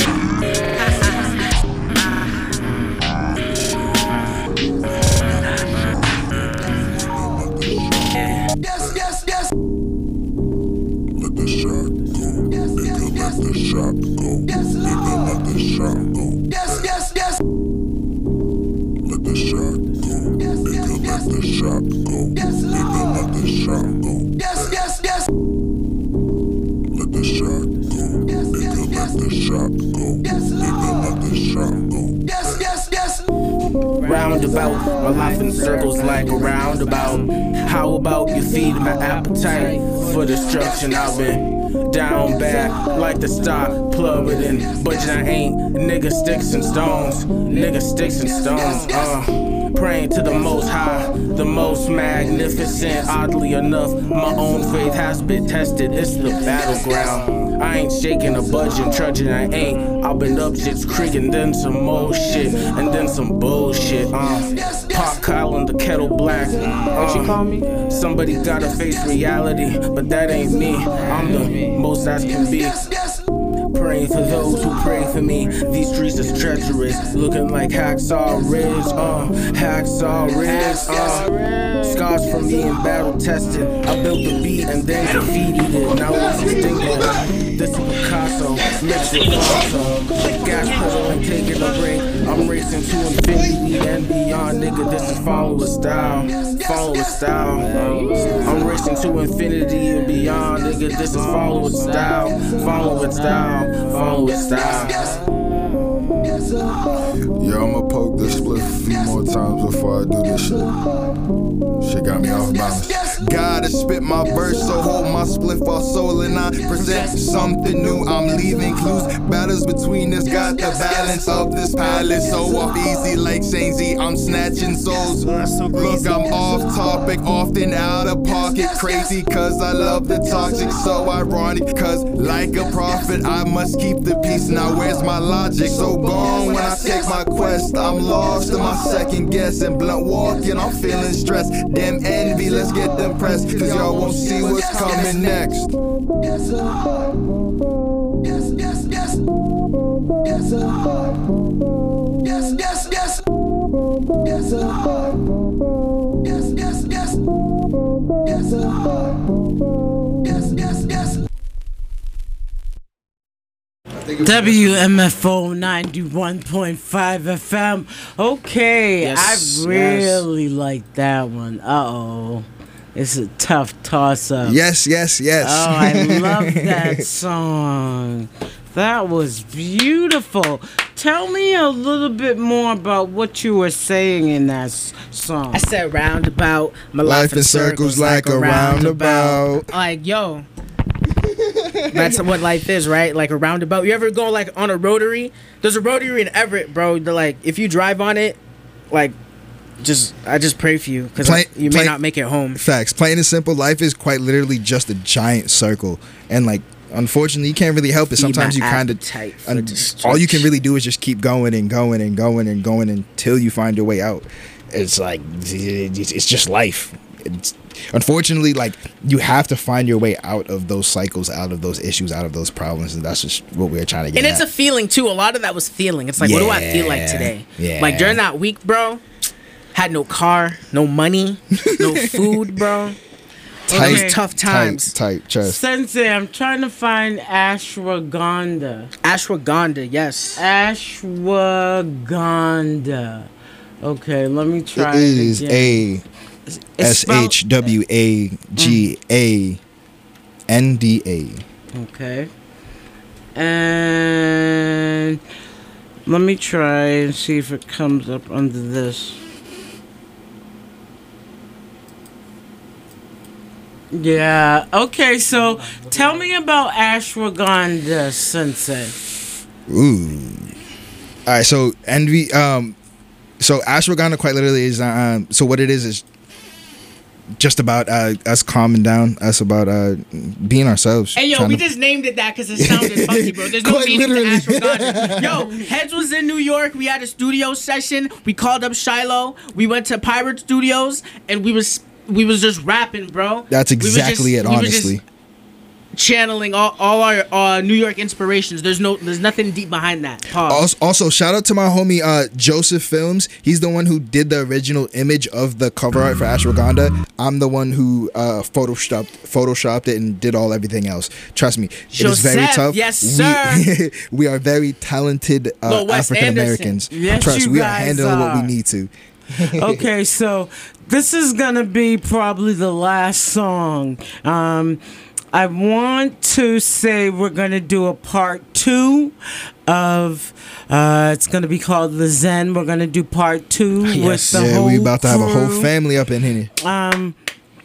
[SPEAKER 8] Yes, yes, yes. Let the shot go. Nigga, let the shot go. Yes, nigga, let the shot go. Yes, yes, yes. Let the shot go. Nigga, let the shot go. Yes, nigga, let the shot go. Yes, yes, yes. Let the shot go. Nigga, let the shot go. Yes, nigga, let the shot go. Yes, yes, yes.
[SPEAKER 16] Roundabout, my life in circles like a roundabout. How about you feed my appetite for destruction? I've been down bad like the stock plummeting, but I ain't. Nigga sticks and stones, nigga sticks and stones. Uh, praying to the most high, the most magnificent. Oddly enough, my own faith has been tested. It's the battleground. I ain't shaking a budget, trudging, I ain't. I've been up shit's creek and then some more shit, and then some bullshit. Uh, pot calling the kettle black. What you call me? Somebody gotta face reality, but that ain't me. I'm the most as can be. Praying for those who pray for me. These streets is treacherous, looking like Hacksaw Ridge. Uh, Hacksaw Ridge. Uh, scars from being battle tested. I built the beat and then graffitied it. Now it's extinguished. This is Picasso, mixed with Picasso. Gas pedal and taking a break. I'm racing to infinity and beyond, nigga. This is follower style, follower style. I'm racing to infinity and beyond, nigga. This is follower style, follower style, follower style.
[SPEAKER 17] Yo, I'ma poke this split a few more times before I do this shit. Shit got me off balance.
[SPEAKER 8] Gotta spit my verse, so hold my spliff while soul and I present something new. I'm leaving clues, battles between us, got the balance of this palace. So off easy like Shane Z, I'm snatching souls. Look, I'm off topic, often out of pocket. Crazy cause I love the toxic, so ironic cause like a prophet I must keep the peace. Now where's my logic? So gone when I take my quest. I'm lost in my second guess and blunt walking, I'm feeling stressed. Damn envy, let's get them pressed, cause y'all won't see what's coming next. Yes, sir. Yes, yes, yes. Yes, sir. Yes, yes, yes. Yes, sir. Yes, yes, yes. Yes, sir. Yes, yes, yes.
[SPEAKER 7] W M F O ninety-one point five F M. Okay,
[SPEAKER 5] Yes,
[SPEAKER 7] I really like that one. Uh oh. It's a tough toss up.
[SPEAKER 6] Yes, yes, yes.
[SPEAKER 7] Oh, I love that song. That was beautiful. Tell me a little bit more about what you were saying in that s- song.
[SPEAKER 5] I said roundabout. My
[SPEAKER 6] Life in circles like a roundabout.
[SPEAKER 5] Like, yo. That's what life is, right? Like a roundabout. You ever go like on a rotary? There's a rotary in Everett, bro. They're like, if you drive on it, like, just I just pray for you because
[SPEAKER 6] Plain-
[SPEAKER 5] you may
[SPEAKER 6] plain-
[SPEAKER 5] not make it home.
[SPEAKER 6] Facts. Plain and simple, life is quite literally just a giant circle. And like, unfortunately, you can't really help it.
[SPEAKER 5] Feed
[SPEAKER 6] Sometimes
[SPEAKER 5] my
[SPEAKER 6] you kind of,
[SPEAKER 5] appetite for
[SPEAKER 6] all you can really do is just keep going and going and going and going until you find your way out. It's like, it's just life. it's unfortunately like you have to find your way out of those cycles, out of those issues, out of those problems, and that's just what we're trying to get.
[SPEAKER 5] And it's
[SPEAKER 6] at.
[SPEAKER 5] a feeling too. A lot of that was feeling. It's like, what do I feel like
[SPEAKER 6] Yeah.
[SPEAKER 5] today?
[SPEAKER 6] Yeah.
[SPEAKER 5] Like during that week, bro, had no car, no money, no food, bro.
[SPEAKER 6] Tight,
[SPEAKER 5] It was tough times.
[SPEAKER 6] Tight, tight chest.
[SPEAKER 7] Sensei, I'm trying to find ashwagandha.
[SPEAKER 5] Ashwagandha, yes.
[SPEAKER 7] Ashwagandha. Okay, let me try
[SPEAKER 6] It
[SPEAKER 7] it
[SPEAKER 6] is
[SPEAKER 7] again.
[SPEAKER 6] A S H W A G A N D A.
[SPEAKER 7] Okay. And let me try and see if it comes up under this. Yeah. Okay, so tell me about ashwagandha, Sensei.
[SPEAKER 6] Ooh. All right, so envy. Um, so ashwagandha quite literally is. Um, so what it is is just about uh, us calming down, us about uh, being ourselves.
[SPEAKER 5] Hey, yo,
[SPEAKER 6] trying
[SPEAKER 5] we
[SPEAKER 6] to-
[SPEAKER 5] just named it that because it sounded funky, bro. There's no
[SPEAKER 6] Quite
[SPEAKER 5] meaning
[SPEAKER 6] literally.
[SPEAKER 5] to ashwagandha. Yo, Heads was in New York. We had a studio session. We called up Shiloh. We went to Pirate Studios, and we was we was just rapping, bro.
[SPEAKER 6] That's
[SPEAKER 5] We was
[SPEAKER 6] exactly
[SPEAKER 5] just-
[SPEAKER 6] it,
[SPEAKER 5] we was just
[SPEAKER 6] honestly.
[SPEAKER 5] channeling all, all our uh, New York inspirations. There's no, there's nothing deep behind that. Pause.
[SPEAKER 6] Also, also, shout out to my homie uh, Joseph Films. He's the one who did the original image of the cover art for Ashwagandha. I'm the one who uh, photoshopped photoshopped it and did all everything else. Trust me, it is very
[SPEAKER 5] Joseph,
[SPEAKER 6] tough.
[SPEAKER 5] yes,
[SPEAKER 6] We-
[SPEAKER 5] sir.
[SPEAKER 6] We, are very talented uh,
[SPEAKER 5] No, Wes
[SPEAKER 6] African Americans.
[SPEAKER 7] Anderson. Yes,
[SPEAKER 6] Trust,
[SPEAKER 7] you
[SPEAKER 6] we are
[SPEAKER 7] guys
[SPEAKER 6] handling what we
[SPEAKER 7] are.
[SPEAKER 6] need to.
[SPEAKER 7] Okay, so this is gonna be probably the last song. Um, I want to say we're gonna do a part two of. Uh, it's gonna be called the Zen. We're gonna do part two with the
[SPEAKER 6] yeah,
[SPEAKER 7] whole
[SPEAKER 6] we about to have a whole
[SPEAKER 7] crew.
[SPEAKER 6] family up in here.
[SPEAKER 7] Um,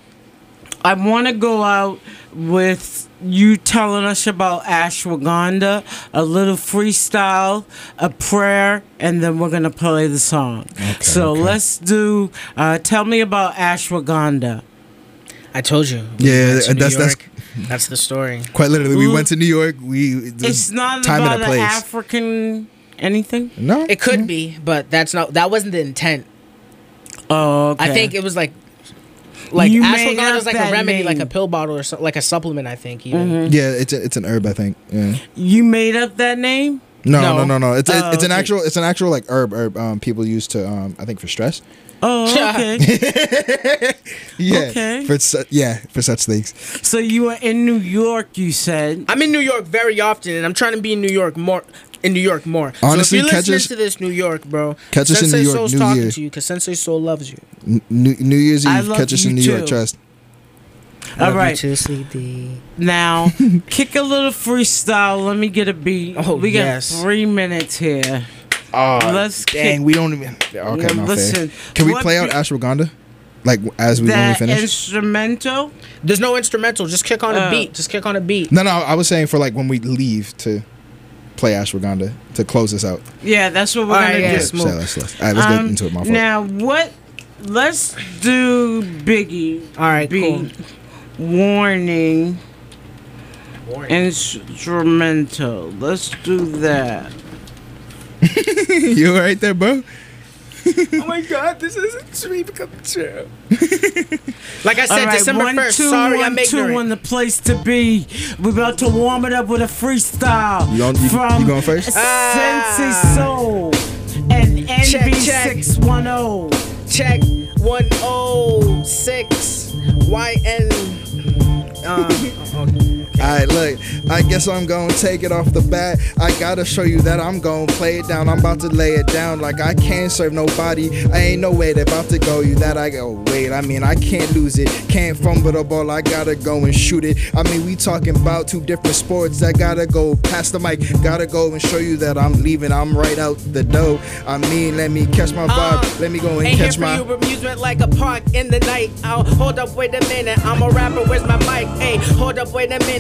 [SPEAKER 7] I want to go out with you telling us about ashwagandha, a little freestyle, a prayer, and then we're gonna play the song. so
[SPEAKER 6] okay.
[SPEAKER 7] let's do. Uh, tell me about ashwagandha.
[SPEAKER 5] I told you.
[SPEAKER 6] Yeah,
[SPEAKER 5] went to New
[SPEAKER 6] that's that's
[SPEAKER 5] York. That's the story.
[SPEAKER 6] quite literally. We went to New York. We
[SPEAKER 7] It's not
[SPEAKER 6] time
[SPEAKER 7] about
[SPEAKER 6] and a
[SPEAKER 7] an
[SPEAKER 6] place.
[SPEAKER 7] African anything.
[SPEAKER 6] No,
[SPEAKER 5] It could be, but that's not. That wasn't the intent.
[SPEAKER 7] Oh, okay.
[SPEAKER 5] I think it was like, like
[SPEAKER 7] You made
[SPEAKER 5] ashwagandha
[SPEAKER 7] up
[SPEAKER 5] is like
[SPEAKER 7] that
[SPEAKER 5] a remedy, like a
[SPEAKER 7] name.
[SPEAKER 5] pill bottle or so, like a supplement. I think even.
[SPEAKER 7] Mhm.
[SPEAKER 6] Yeah, it's a, it's an herb. I think. Yeah.
[SPEAKER 7] You made up that name.
[SPEAKER 6] No,
[SPEAKER 5] No.
[SPEAKER 6] no, no, no. It's
[SPEAKER 7] Oh,
[SPEAKER 6] it's an
[SPEAKER 7] okay.
[SPEAKER 6] actual it's an actual like herb herb um people use to um I think for stress.
[SPEAKER 7] Oh, okay.
[SPEAKER 6] Yeah.
[SPEAKER 7] Okay.
[SPEAKER 6] For su- yeah for such things.
[SPEAKER 7] So you were in New York, you said.
[SPEAKER 5] I'm in New York very often, and I'm trying to be in New York more. In New York more.
[SPEAKER 6] Honestly,
[SPEAKER 5] so if you're
[SPEAKER 6] catch
[SPEAKER 5] listening
[SPEAKER 6] us-
[SPEAKER 5] to this, New York, bro,
[SPEAKER 6] catch us in
[SPEAKER 5] Sensei
[SPEAKER 6] New York
[SPEAKER 5] Soul's
[SPEAKER 6] New
[SPEAKER 5] talking
[SPEAKER 6] Year.
[SPEAKER 5] to you because Sensei Soul loves you.
[SPEAKER 6] N- New, New Year's
[SPEAKER 7] I
[SPEAKER 6] Eve,
[SPEAKER 7] love
[SPEAKER 6] catch us in
[SPEAKER 7] you
[SPEAKER 6] New York.
[SPEAKER 7] too.
[SPEAKER 6] Trust.
[SPEAKER 7] All right.
[SPEAKER 5] To C D.
[SPEAKER 7] Now, kick a little freestyle. Let me get a beat.
[SPEAKER 5] Oh,
[SPEAKER 7] we got
[SPEAKER 5] yes.
[SPEAKER 7] three minutes here.
[SPEAKER 6] Oh,
[SPEAKER 7] Let's
[SPEAKER 6] dang,
[SPEAKER 7] kick-
[SPEAKER 6] we don't even. Okay, no
[SPEAKER 7] Listen,
[SPEAKER 6] fair. Can we
[SPEAKER 7] what
[SPEAKER 6] play out
[SPEAKER 7] be-
[SPEAKER 6] ashwagandha, like as we when we
[SPEAKER 7] That
[SPEAKER 6] finish?
[SPEAKER 7] instrumental.
[SPEAKER 5] There's no instrumental. Just kick on a
[SPEAKER 7] Uh,
[SPEAKER 5] beat. Just kick on a beat.
[SPEAKER 6] No, no, I was saying for like when we leave to play ashwagandha to close this out.
[SPEAKER 7] Yeah, that's what we're
[SPEAKER 5] All
[SPEAKER 7] gonna
[SPEAKER 5] right,
[SPEAKER 7] do.
[SPEAKER 5] yeah,
[SPEAKER 6] So
[SPEAKER 5] smooth.
[SPEAKER 6] let's, let's, all right, let's
[SPEAKER 7] Um,
[SPEAKER 6] get into it. My fault.
[SPEAKER 7] Now, what? Let's do Biggie.
[SPEAKER 5] All right,
[SPEAKER 7] beat. Warning. Instrumental. Let's do that.
[SPEAKER 6] You all right there, bro?
[SPEAKER 5] Oh my God, this is a dream come true. Like I said,
[SPEAKER 7] All right,
[SPEAKER 5] December
[SPEAKER 7] one,
[SPEAKER 5] first.
[SPEAKER 7] two,
[SPEAKER 5] Sorry,
[SPEAKER 7] one,
[SPEAKER 5] I'm
[SPEAKER 7] two,
[SPEAKER 5] ignorant.
[SPEAKER 7] one, the place to be. We're about to warm it up with a freestyle
[SPEAKER 6] You, gon- you,
[SPEAKER 7] from
[SPEAKER 6] you going first?
[SPEAKER 7] Sensei Soul and N
[SPEAKER 5] Check,
[SPEAKER 7] B
[SPEAKER 5] check.
[SPEAKER 7] six one zero.
[SPEAKER 5] Check one oh six Y N. Um,
[SPEAKER 6] Alright, look, I guess I'm gonna take it off the bat. I gotta show you that I'm gonna play it down. I'm about to lay it down like I can't serve nobody. I ain't no way they about to go. You that I go, wait, I mean, I can't lose it. Can't fumble the ball, I gotta go and shoot it. I mean, we talking about two different sports. I gotta go past the mic. Gotta go and show you that I'm leaving. I'm right out the door. I mean, let me catch my vibe.
[SPEAKER 5] Uh,
[SPEAKER 6] let me go and
[SPEAKER 5] Ain't here
[SPEAKER 6] catch
[SPEAKER 5] for
[SPEAKER 6] my.
[SPEAKER 5] you amusement like a park in the night. Oh, hold up, wait a minute. I'm a rapper, where's my mic? Hey, hold up, wait a minute.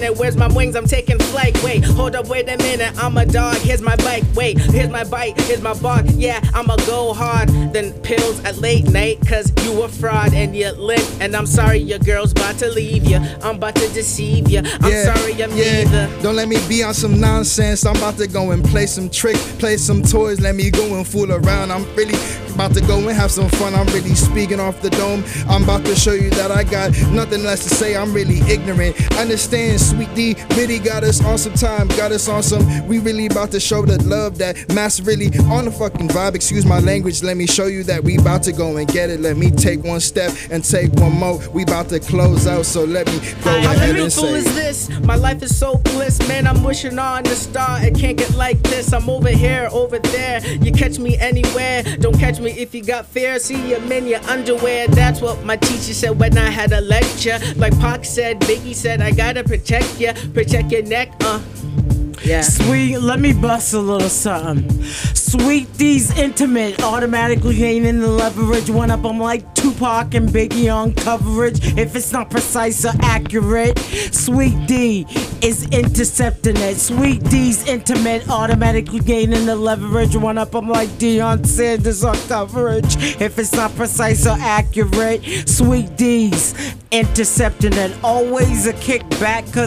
[SPEAKER 5] minute, where's my wings? I'm taking flight. Wait, hold up, wait a minute. I'm a dog, here's my bike. Wait, here's my bite, here's my bark. Yeah, I'ma go hard. Then pills at late night, cause you a fraud and you're lit. And I'm sorry your girl's about to leave you. I'm about to deceive you. I'm
[SPEAKER 6] Yeah,
[SPEAKER 5] sorry I'm
[SPEAKER 6] yeah.
[SPEAKER 5] neither.
[SPEAKER 6] Don't let me be on some nonsense. I'm about to go and play some tricks, play some toys. Let me go and fool around. I'm really about to go and have some fun. I'm really speaking off the dome. I'm about to show you that I got nothing less to say. I'm really ignorant. Understand, Sweet D really got us on some time, got us on some. We really about to show the love that Mass really on the fucking vibe. Excuse my language. Let me show you that we about to go and get it. Let me take one step and take one more. We about to close out, so let me go
[SPEAKER 5] How
[SPEAKER 6] ahead and
[SPEAKER 5] beautiful
[SPEAKER 6] say.
[SPEAKER 5] is this? My life is so bliss, man. I'm wishing on the star. It can't get like this. I'm over here, over there. You catch me anywhere. Don't catch me if you got fear. See you in your underwear. That's what my teacher said when I had a lecture. Like Pac said, Biggie said, I gotta protect ya, protect your neck. Uh. Yeah.
[SPEAKER 7] Sweet, let me bust a little something. Sweet D's intimate, automatically gaining the leverage. One up, I'm like Tupac and Biggie on coverage. If it's not precise or accurate, Sweet D is intercepting it. Sweet D's intimate, automatically gaining the leverage. One up, I'm like Deion Sanders on coverage. If it's not precise or accurate, Sweet D's intercepting it. Always a kickback.